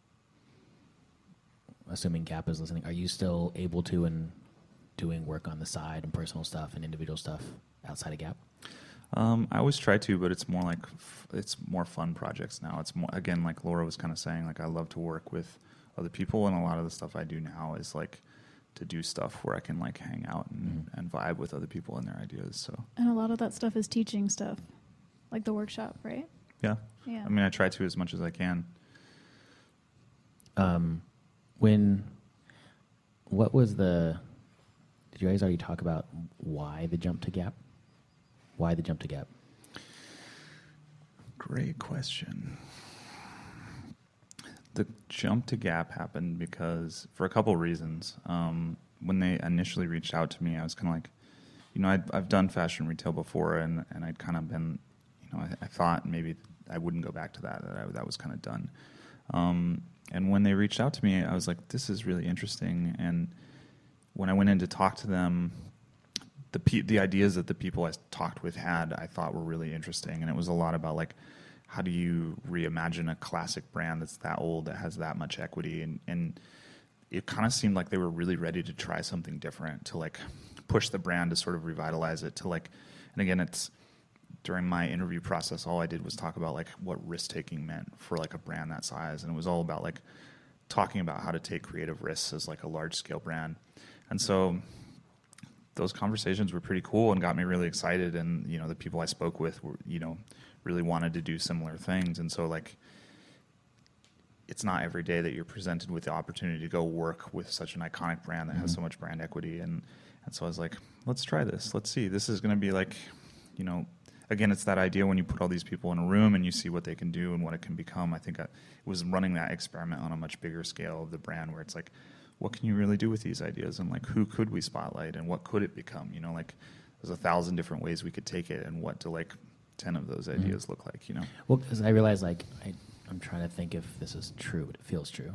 assuming Gap is listening, are you still able to and doing work on the side and personal stuff and individual stuff outside of Gap? Um, I always try to, but it's more like f- it's more fun projects now. It's more, again, like Laura was kind of saying, like I love to work with other people, and a lot of the stuff I do now is like to do stuff where I can like hang out and, mm-hmm. and vibe with other people and their ideas. So and a lot of that stuff is teaching stuff, like the workshop, right? Yeah. Yeah. I mean, I try to as much as I can. Um, when, what was the, did you guys already talk about why the jump to Gap? Why the jump to Gap? Great question. The jump to Gap happened because, for a couple of reasons. Um, when they initially reached out to me, I was kind of like, you know, I'd, I've done fashion retail before, and, and I'd kind of been, you know, I, I thought maybe I wouldn't go back to that, that I, that was kind of done. Um, and when they reached out to me, I was like, this is really interesting. And when I went in to talk to them, the pe- the ideas that the people I talked with had, I thought were really interesting, and it was a lot about like, how do you reimagine a classic brand that's that old, that has that much equity, and and it kind of seemed like they were really ready to try something different, to like push the brand, to sort of revitalize it, to like, and again, it's during my interview process, all I did was talk about like what risk taking meant for like a brand that size, and it was all about like talking about how to take creative risks as like a large scale brand, and so those conversations were pretty cool and got me really excited. And, you know, the people I spoke with were, you know, really wanted to do similar things. And so like, it's not every day that you're presented with the opportunity to go work with such an iconic brand that mm-hmm. has so much brand equity. And, and so I was like, let's try this. Let's see. This is going to be like, you know, again, it's that idea when you put all these people in a room and you see what they can do and what it can become. I think I, it was running that experiment on a much bigger scale of the brand, where it's like, what can you really do with these ideas, and like who could we spotlight, and what could it become? You know, like there's a thousand different ways we could take it, and what do like ten of those ideas mm-hmm. look like? You know. Well, because I realize like I, I'm trying to think if this is true, but it feels true.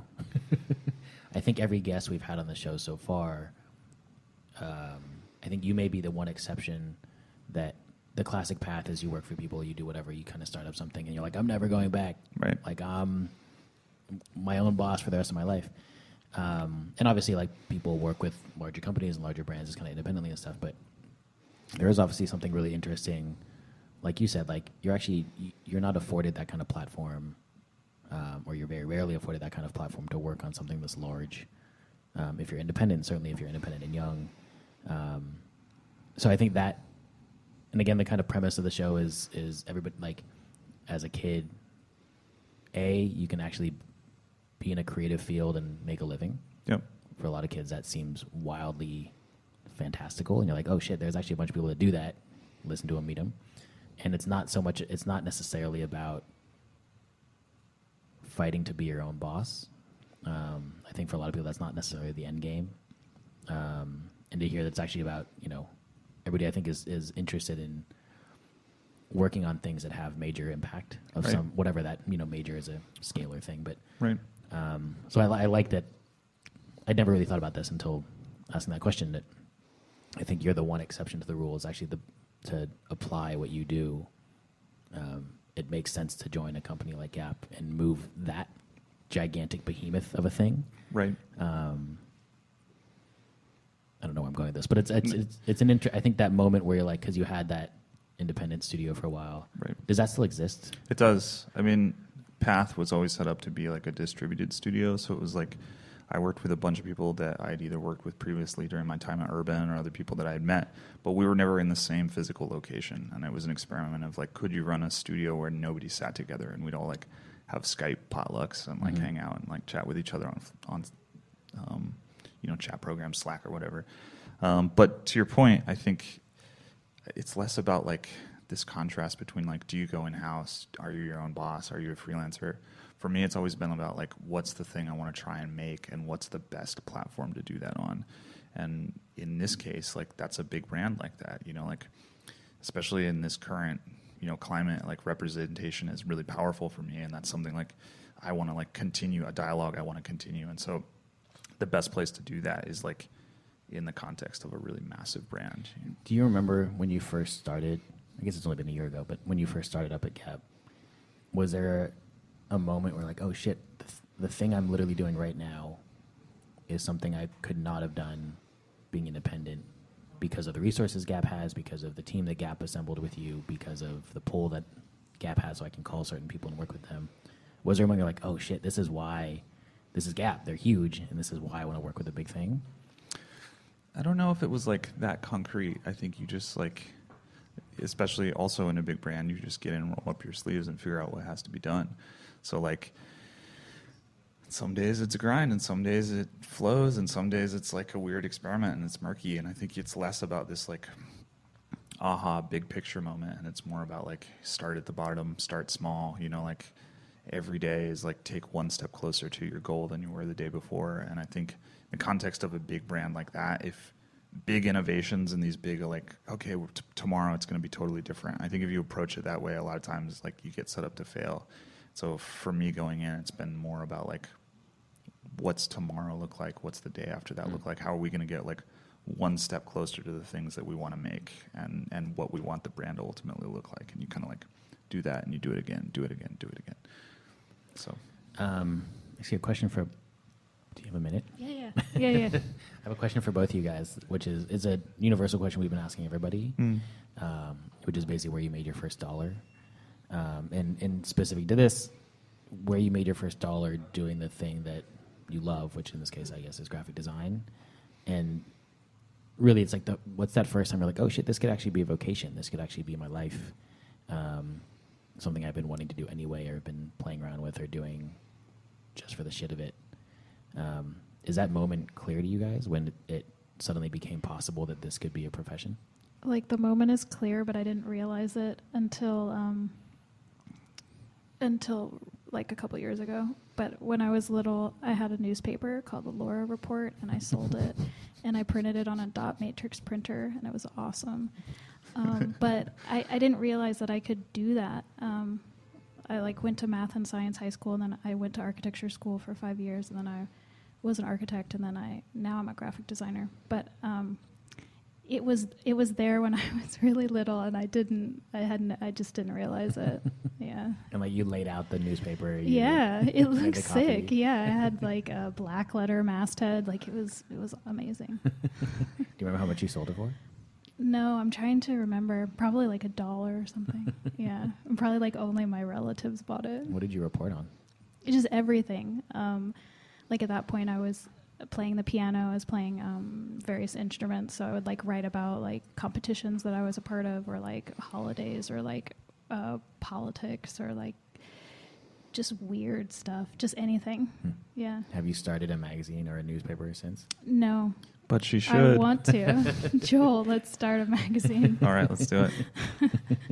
I think every guest we've had on the show so far, um, I think you may be the one exception that the classic path is you work for people, you do whatever, you kind of start up something, and you're like, I'm never going back. Right. Like I'm my own boss for the rest of my life. Um, and obviously, like, people work with larger companies and larger brands just kind of independently and stuff, but there is obviously something really interesting. Like you said, like, you're actually, you're not afforded that kind of platform, um, or you're very rarely afforded that kind of platform to work on something this large. Um, if you're independent, certainly if you're independent and young. Um, so I think that, and again, the kind of premise of the show is, is everybody, like, as a kid, A, you can actually be in a creative field and make a living. Yep. For a lot of kids, that seems wildly fantastical, and you're like, oh shit, there's actually a bunch of people that do that. Listen to them, meet them, and it's not so much. It's not necessarily about fighting to be your own boss. Um, I think for a lot of people, that's not necessarily the end game. Um, and to hear that's actually about, you know, everybody I think is is interested in working on things that have major impact of right. some, whatever that, you know, major is a scalar thing, but right. Um, so I, I like that. I'd never really thought about this until asking that question. That I think you're the one exception to the rule. Is actually the to apply what you do. Um, it makes sense to join a company like Gap and move that gigantic behemoth of a thing. Right. Um, I don't know where I'm going with this, but it's it's it's, it's an inter- I think that moment where you're like, because you had that independent studio for a while. Right. Does that still exist? It does. I mean, Path was always set up to be like a distributed studio, so it was like I worked with a bunch of people that I'd either worked with previously during my time at Urban or other people that I had met, but we were never in the same physical location, and it was an experiment of like, could you run a studio where nobody sat together and we'd all like have Skype potlucks and like mm-hmm. hang out and like chat with each other on on um, you know, chat programs, Slack or whatever. Um, but to your point, I think it's less about like this contrast between like, do you go in-house? Are you your own boss? Are you a freelancer? For me, it's always been about like, what's the thing I want to try and make, and what's the best platform to do that on? And in this case, like that's a big brand like that, you know, like especially in this current, you know, climate, like representation is really powerful for me, and that's something like I want to like continue a dialogue I want to continue. And so the best place to do that is like in the context of a really massive brand. Do you remember when you first started? I guess it's only been a year ago, but when you first started up at Gap, was there a moment where like, oh shit, the, th- the thing I'm literally doing right now is something I could not have done being independent because of the resources Gap has, because of the team that Gap assembled with you, because of the pull that Gap has so I can call certain people and work with them? Was there a moment you're like, oh shit, this is why, this is Gap, they're huge, and this is why I want to work with a big thing? I don't know if it was like that concrete. I think you just like, especially also in a big brand, you just get in, roll up your sleeves and figure out what has to be done. So like some days it's a grind and some days it flows and some days it's like a weird experiment and it's murky. And I think it's less about this like aha big picture moment, and it's more about like start at the bottom, start small, you know, like every day is like take one step closer to your goal than you were the day before. And I think in the context of a big brand like that, if big innovations and these big like, okay, t- tomorrow it's going to be totally different. I think if you approach it that way, a lot of times like you get set up to fail. So for me going in, it's been more about like, what's tomorrow look like? What's the day after that mm. look like? How are we going to get like one step closer to the things that we want to make and, and what we want the brand to ultimately look like. And you kind of like do that and you do it again, do it again, do it again. So, um, actually, a question for. Do you have a minute? Yeah, yeah, yeah, yeah. I have a question for both of you guys, which is it's a universal question we've been asking everybody, mm. um, which is basically where you made your first dollar, um, and and specific to this, where you made your first dollar doing the thing that you love, which in this case I guess is graphic design, and really it's like the what's that first time you're like, oh shit, this could actually be a vocation, this could actually be my life, um, something I've been wanting to do anyway, or been playing around with or doing just for the shit of it. Um, is that moment clear to you guys when it, it suddenly became possible that this could be a profession? Like the moment is clear, but I didn't realize it until um, until like a couple years ago. But when I was little, I had a newspaper called the Laura Report, and I sold it, and I printed it on a dot matrix printer, and it was awesome. Um, but I, I didn't realize that I could do that. Um, I like went to math and science high school, and then I went to architecture school for five years, and then I was an architect, and then I now I'm a graphic designer. But um, it was it was there when I was really little, and I didn't I hadn't I just didn't realize it. Yeah. And like you laid out the newspaper. You Yeah, it made looked the copy. sick. Yeah, I had like a black letter masthead. Like it was it was amazing. Do you remember how much you sold it for? No, I'm trying to remember. Probably like a dollar or something. Yeah, and probably like only my relatives bought it. What did you report on? It's just everything. Um, like at that point, I was playing the piano. I was playing um, various instruments. So I would like write about like competitions that I was a part of, or like holidays, or like uh, politics, or like just weird stuff. Just anything. Hmm. Yeah. Have you started a magazine or a newspaper since? No. But she should. I want to. Joel, let's start a magazine. All right, let's do it. Do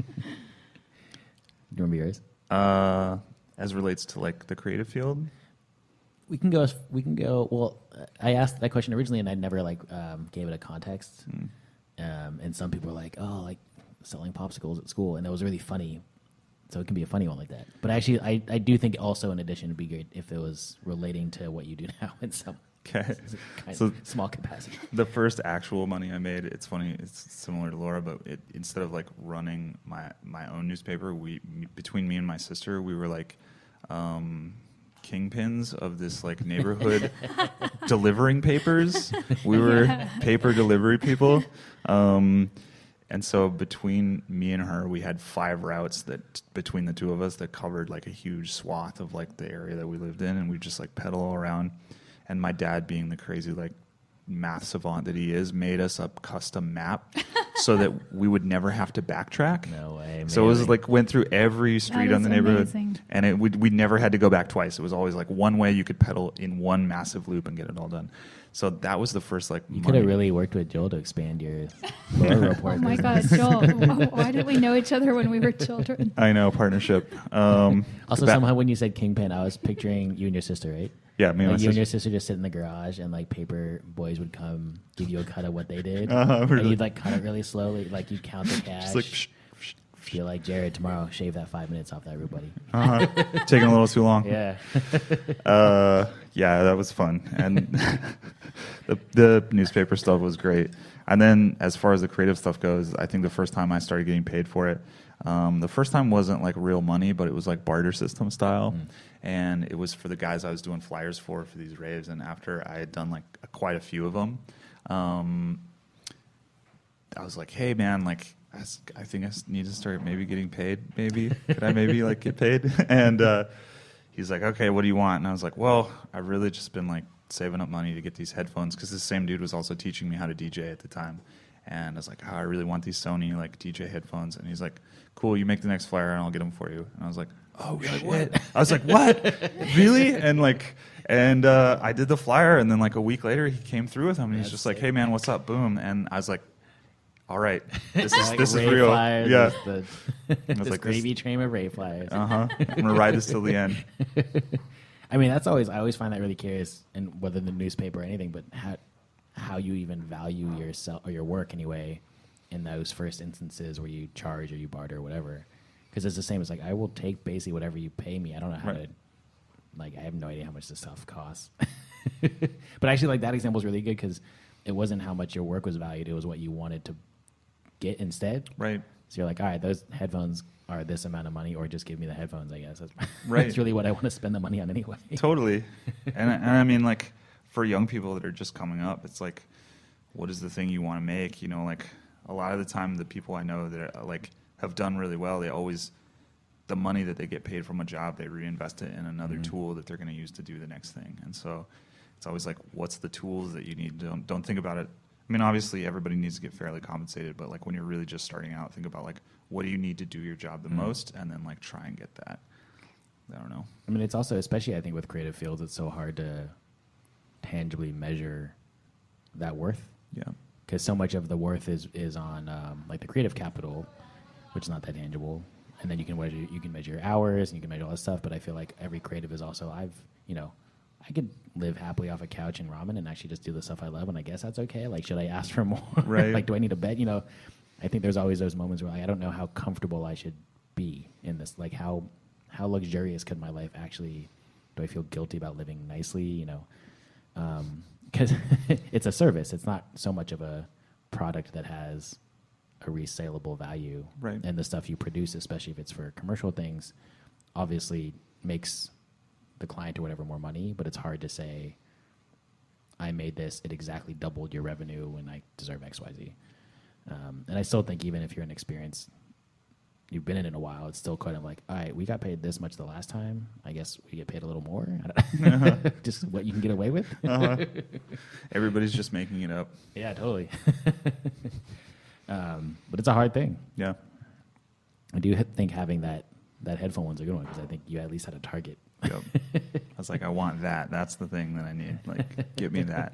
you remember yours? Uh, as relates to like the creative field. We can go. We can go. Well, I asked that question originally, and I never like um, gave it a context. Mm. Um, and some people were like, "Oh, like selling popsicles at school," and it was really funny. So it can be a funny one like that. But actually, I, I do think also in addition, it'd be great if it was relating to what you do now in some Okay. kind So of small capacity. the first actual money I made, it's funny, it's similar to Laura, but it, instead of like running my, my own newspaper, we me, between me and my sister, we were like um, kingpins of this like neighborhood delivering papers. We were Yeah. paper delivery people. Um, and so between me and her, we had five routes that between the two of us that covered like a huge swath of like the area that we lived in, and we just like pedal around. And my dad, being the crazy like math savant that he is, made us a custom map so that we would never have to backtrack. No way. So it was amazing. like went through every street That on is the neighborhood, amazing. and it we we never had to go back twice. It was always like one way you could pedal in one massive loop and get it all done. So that was the first like. You money. could have really worked with Joel to expand your Laura report. Oh my God, business. Joel! wh- Why didn't we know each other when we were children? I know, partnership. Um, Also, ba- somehow when you said Kingpin, I was picturing you and your sister, right? yeah, me and Like my you and your sister. sister just sit in the garage, and like paper boys would come give you a cut of what they did, Uh-huh, and really. you'd like cut it really slowly, like you'd count the cash. Just like, psh, psh, psh. Be like, Jared, tomorrow shave that five minutes off that root, buddy. Uh-huh. Taking a little too long. Yeah. Uh, yeah, that was fun, and the the newspaper stuff was great. And then, as far as the creative stuff goes, I think the first time I started getting paid for it, um, the first time wasn't like real money, but it was like barter system style, Mm. and it was for the guys I was doing flyers for for these raves. And after I had done like a, quite a few of them, um, I was like, "Hey, man, like." I, s- I think I s- need to start maybe getting paid. Maybe could I maybe like get paid? And uh, he's like, okay, what do you want? And I was like, well, I've really just been like saving up money to get these headphones because this same dude was also teaching me how to D J at the time. And I was like, oh, I really want these Sony like D J headphones. And he's like, cool, you make the next flyer and I'll get them for you. And I was like, oh shit! What? I was like, what? Really? And like, and uh, I did the flyer, and then like a week later, he came through with them, and he's That's just like, sick. hey man, what's up? Boom. And I was like, all right, this is Like this is Ray real. Flyers, Yeah. The, I this was like, gravy this- train of Ray Flyers. Uh huh. I'm gonna ride this till the end. I mean, that's always I always find that really curious, and whether the newspaper or anything, but how how you even value yourself or your work anyway in those first instances where you charge or you barter or whatever, because it's the same as like I will take basically whatever you pay me. I don't know how Right. to like I have no idea how much this stuff costs. But actually, like that example is really good because it wasn't how much your work was valued; it was what you wanted to get instead. Right. So you're like, all right, those headphones are this amount of money, or just give me the headphones. I guess that's, Right. that's really what I want to spend the money on anyway. Totally. and, and I mean, like, for young people that are just coming up, it's like, what is the thing you want to make? You know, like, a lot of the time, the people I know that are, like have done really well, they always, the money that they get paid from a job, they reinvest it in another Mm-hmm. tool that they're going to use to do the next thing. And so it's always like, what's the tools that you need? Don't don't think about it. I mean, obviously, everybody needs to get fairly compensated, but like when you're really just starting out, think about like, what do you need to do your job the Mhm. most, and then like try and get that. I don't know. I mean, it's also, especially I think with creative fields, it's so hard to tangibly measure that worth. Yeah. Because so much of the worth is is on um, like the creative capital, which is not that tangible, and then you can measure you can measure your hours and you can measure all this stuff. But I feel like every creative is also I've you know I could live happily off a couch and ramen and actually just do the stuff I love, and I guess that's okay. Like, should I ask for more? Right. Like, do I need a bed? You know, I think there's always those moments where like, I don't know how comfortable I should be in this. Like, how how luxurious could my life actually? Do I feel guilty about living nicely? You know. Um, because it's a service. It's not so much of a product that has a resaleable value. Right. And the stuff you produce, especially if it's for commercial things, obviously makes the client or whatever more money, but it's hard to say, I made this, it exactly doubled your revenue and I deserve X, Y, Z. Um, and I still think even if you're an experienced, you've been in it a while, it's still kind of like, all right, we got paid this much the last time. I guess we get paid a little more. I don't just what you can get away with. Uh-huh. Everybody's just making it up. Yeah, totally. um, but it's a hard thing. Yeah. I do ha- think having that that headphone one's a good one because I think you at least had a target. Yep. I was like, I want that. That's the thing that I need. Like, give me that.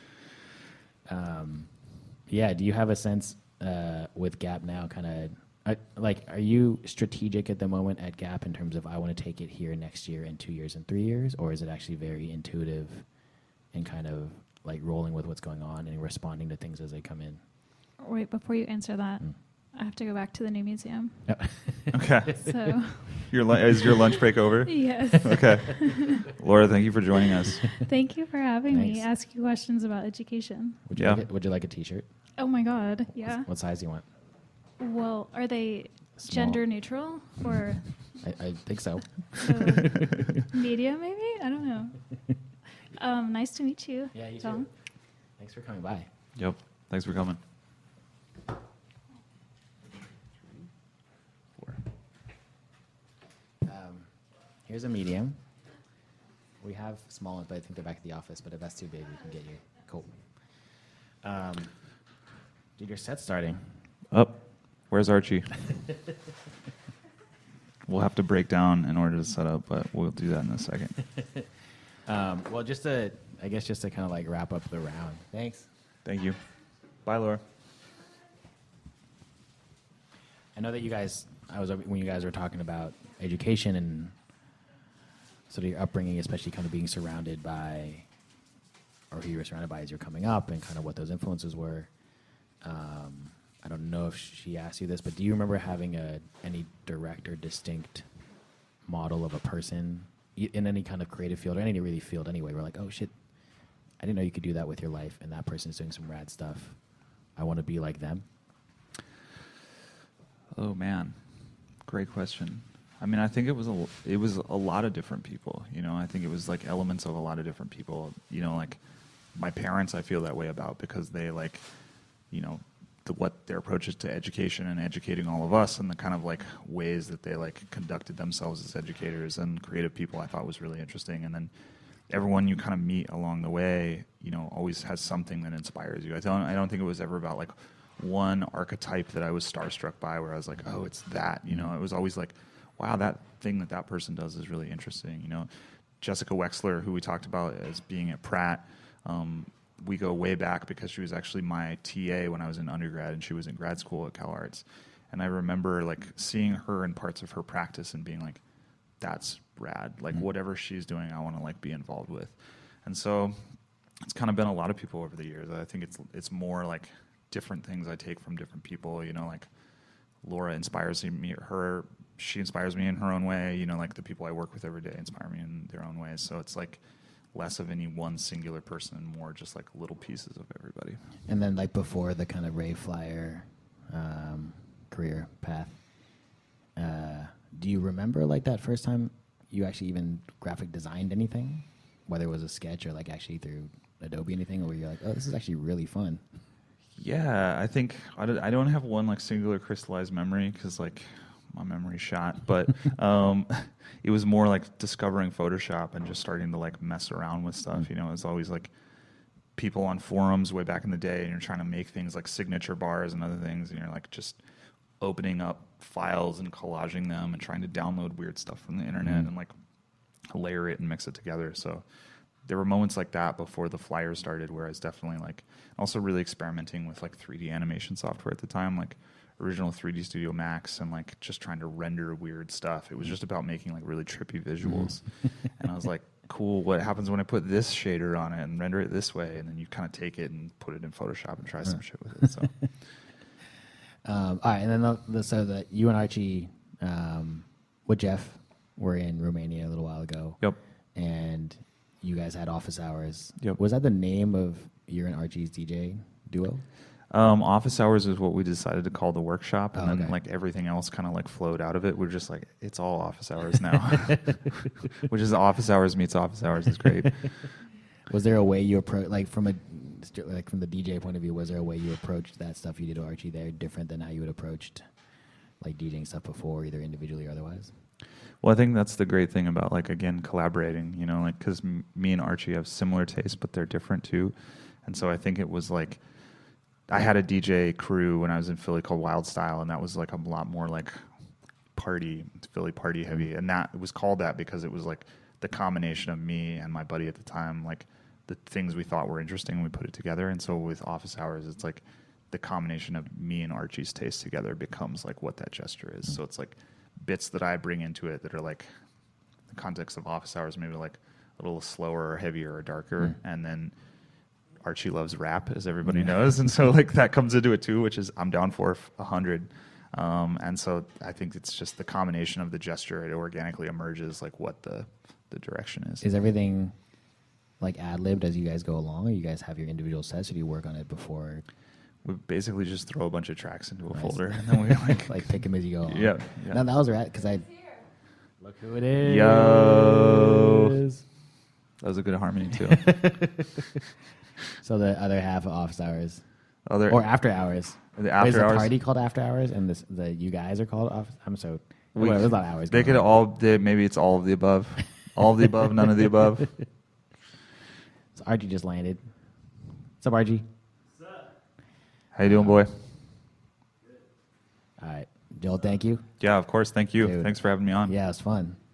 Um, yeah. Do you have a sense uh, with Gap now, kind of uh, like, are you strategic at the moment at Gap in terms of I want to take it here next year and two years and three years, or is it actually very intuitive and kind of like rolling with what's going on and responding to things as they come in? Wait, before you answer that, Mm. I have to go back to the new museum. Okay. So, Your lu- is your lunch break over? yes. Okay. Laura, thank you for joining us. Thank you for having me. Thanks. Ask you questions about education. Would you Yeah. like a, would you like a T-shirt? Oh my God. Yeah. What size do you want? Well, are they Small. gender neutral or I, I think so. uh, media? Maybe I don't know. Um, nice to meet you, Yeah, you Tom. too. Thanks for coming by. Yep. Thanks for coming. Um, here's a medium. We have small ones, but I think they're back at the office. But if that's too big, we can get you. Cool. Um, dude, your set's starting. Up. Where's Archie? We'll have to break down in order to set up, but we'll do that in a second. Um, well, just to, I guess, just to kind of like wrap up the round. Thanks. Thank you. Bye, Laura. I know that you guys, I was when you guys were talking about education and sort of your upbringing, especially kind of being surrounded by, or who you were surrounded by as you're coming up, and kind of what those influences were. Um, I don't know if she asked you this, but do you remember having a any direct or distinct model of a person y- in any kind of creative field or any really field anyway? We're like, oh shit, I didn't know you could do that with your life, and that person's doing some rad stuff. I want to be like them. Oh man, great question. I mean, I think it was a it was a lot of different people. You know, I think it was like elements of a lot of different people. You know, like my parents, I feel that way about because they like, you know, the, what their approaches to education and educating all of us, and the kind of like ways that they like conducted themselves as educators and creative people, I thought was really interesting. And then everyone you kind of meet along the way, you know, always has something that inspires you. I don't I don't think it was ever about like one archetype that I was starstruck by where I was like, oh, it's that, you know. It was always like, wow, that thing that that person does is really interesting, you know. Jessica Wexler, who we talked about as being at Pratt, um, we go way back because she was actually my T A when I was in undergrad and she was in grad school at CalArts. And I remember like seeing her in parts of her practice and being like, that's rad. Like Mm-hmm. whatever she's doing, I want to like be involved with. And so it's kind of been a lot of people over the years. I think it's it's more like different things I take from different people, you know, like Laura inspires me, her, she inspires me in her own way, you know, like the people I work with every day inspire me in their own ways. So it's like less of any one singular person and more just like little pieces of everybody. And then like before the kind of Rave Flyer um, career path, uh, do you remember like that first time you actually even graphic designed anything, whether it was a sketch or like actually through Adobe anything, or where you're like, oh, this is actually really fun? Yeah, I think I don't, I don't have one like singular crystallized memory because like my memory's shot, but um, it was more like discovering Photoshop and just starting to like mess around with stuff. You know, it's always like people on forums way back in the day, and you're trying to make things like signature bars and other things, and you're like just opening up files and collaging them and trying to download weird stuff from the internet mm. and like layer it and mix it together. So there were moments like that before the Flyer started where I was definitely like also really experimenting with like three D animation software at the time, like original three D Studio Max, and like just trying to render weird stuff. It was just about making like really trippy visuals. And I was like, cool, what happens when I put this shader on it and render it this way? And then you kind of take it and put it in Photoshop and try some shit with it. So. Um, all right, and then the, the, so that you and Archie um, with Jeff were in Romania a little while ago. Yep. And you guys had office hours. Yep. Was that the name of your and Archie's D J duo? Um, office hours is what we decided to call the workshop, and oh, then okay. like everything else kind of like flowed out of it. We're just like, it's all office hours now, which is office hours meets office hours is great. Was there a way you approach, like from a like from the D J point of view, was there a way you approached that stuff you did to Archie there different than how you had approached like DJing stuff before, either individually or otherwise? Well, I think that's the great thing about like again collaborating, you know, like because m- me and Archie have similar tastes, but they're different too, and so I think it was like I had a D J crew when I was in Philly called Wild Style, and that was like a lot more like party, Philly party heavy, and that it was called that because it was like the combination of me and my buddy at the time, like the things we thought were interesting, we put it together. And so with office hours, it's like the combination of me and Archie's taste together becomes like what that gesture is. Mm-hmm. So it's like bits that I bring into it that are like the context of office hours, maybe like a little slower or heavier or darker. Mm-hmm. And then Archie loves rap, as everybody mm-hmm. knows. And so like that comes into it too, which is I'm down for a hundred. Um, and so I think it's just the combination of the gesture. It organically emerges like what the, the direction is. Is everything like ad-libbed as you guys go along, or you guys have your individual sets, or do you work on it before? We basically just throw a bunch of tracks into a nice. folder, and then we like like pick them as you go along. Yeah, yeah. Now that was right because I look who it is. Yo, that was a good harmony too. So the other half of office hours, other or after hours. The after Wait, is the hours party called after hours, and this, the you guys are called office. I'm so we, well, there's a lot of hours. They could on. all. They, maybe it's all of the above. All of the above, none of the above. So Archie just landed. What's up, Archie? What's up? How you doing, boy? Good. All right, Joel. Thank you. Yeah, of course. Thank you. Dude. Thanks for having me on. Yeah, it was fun.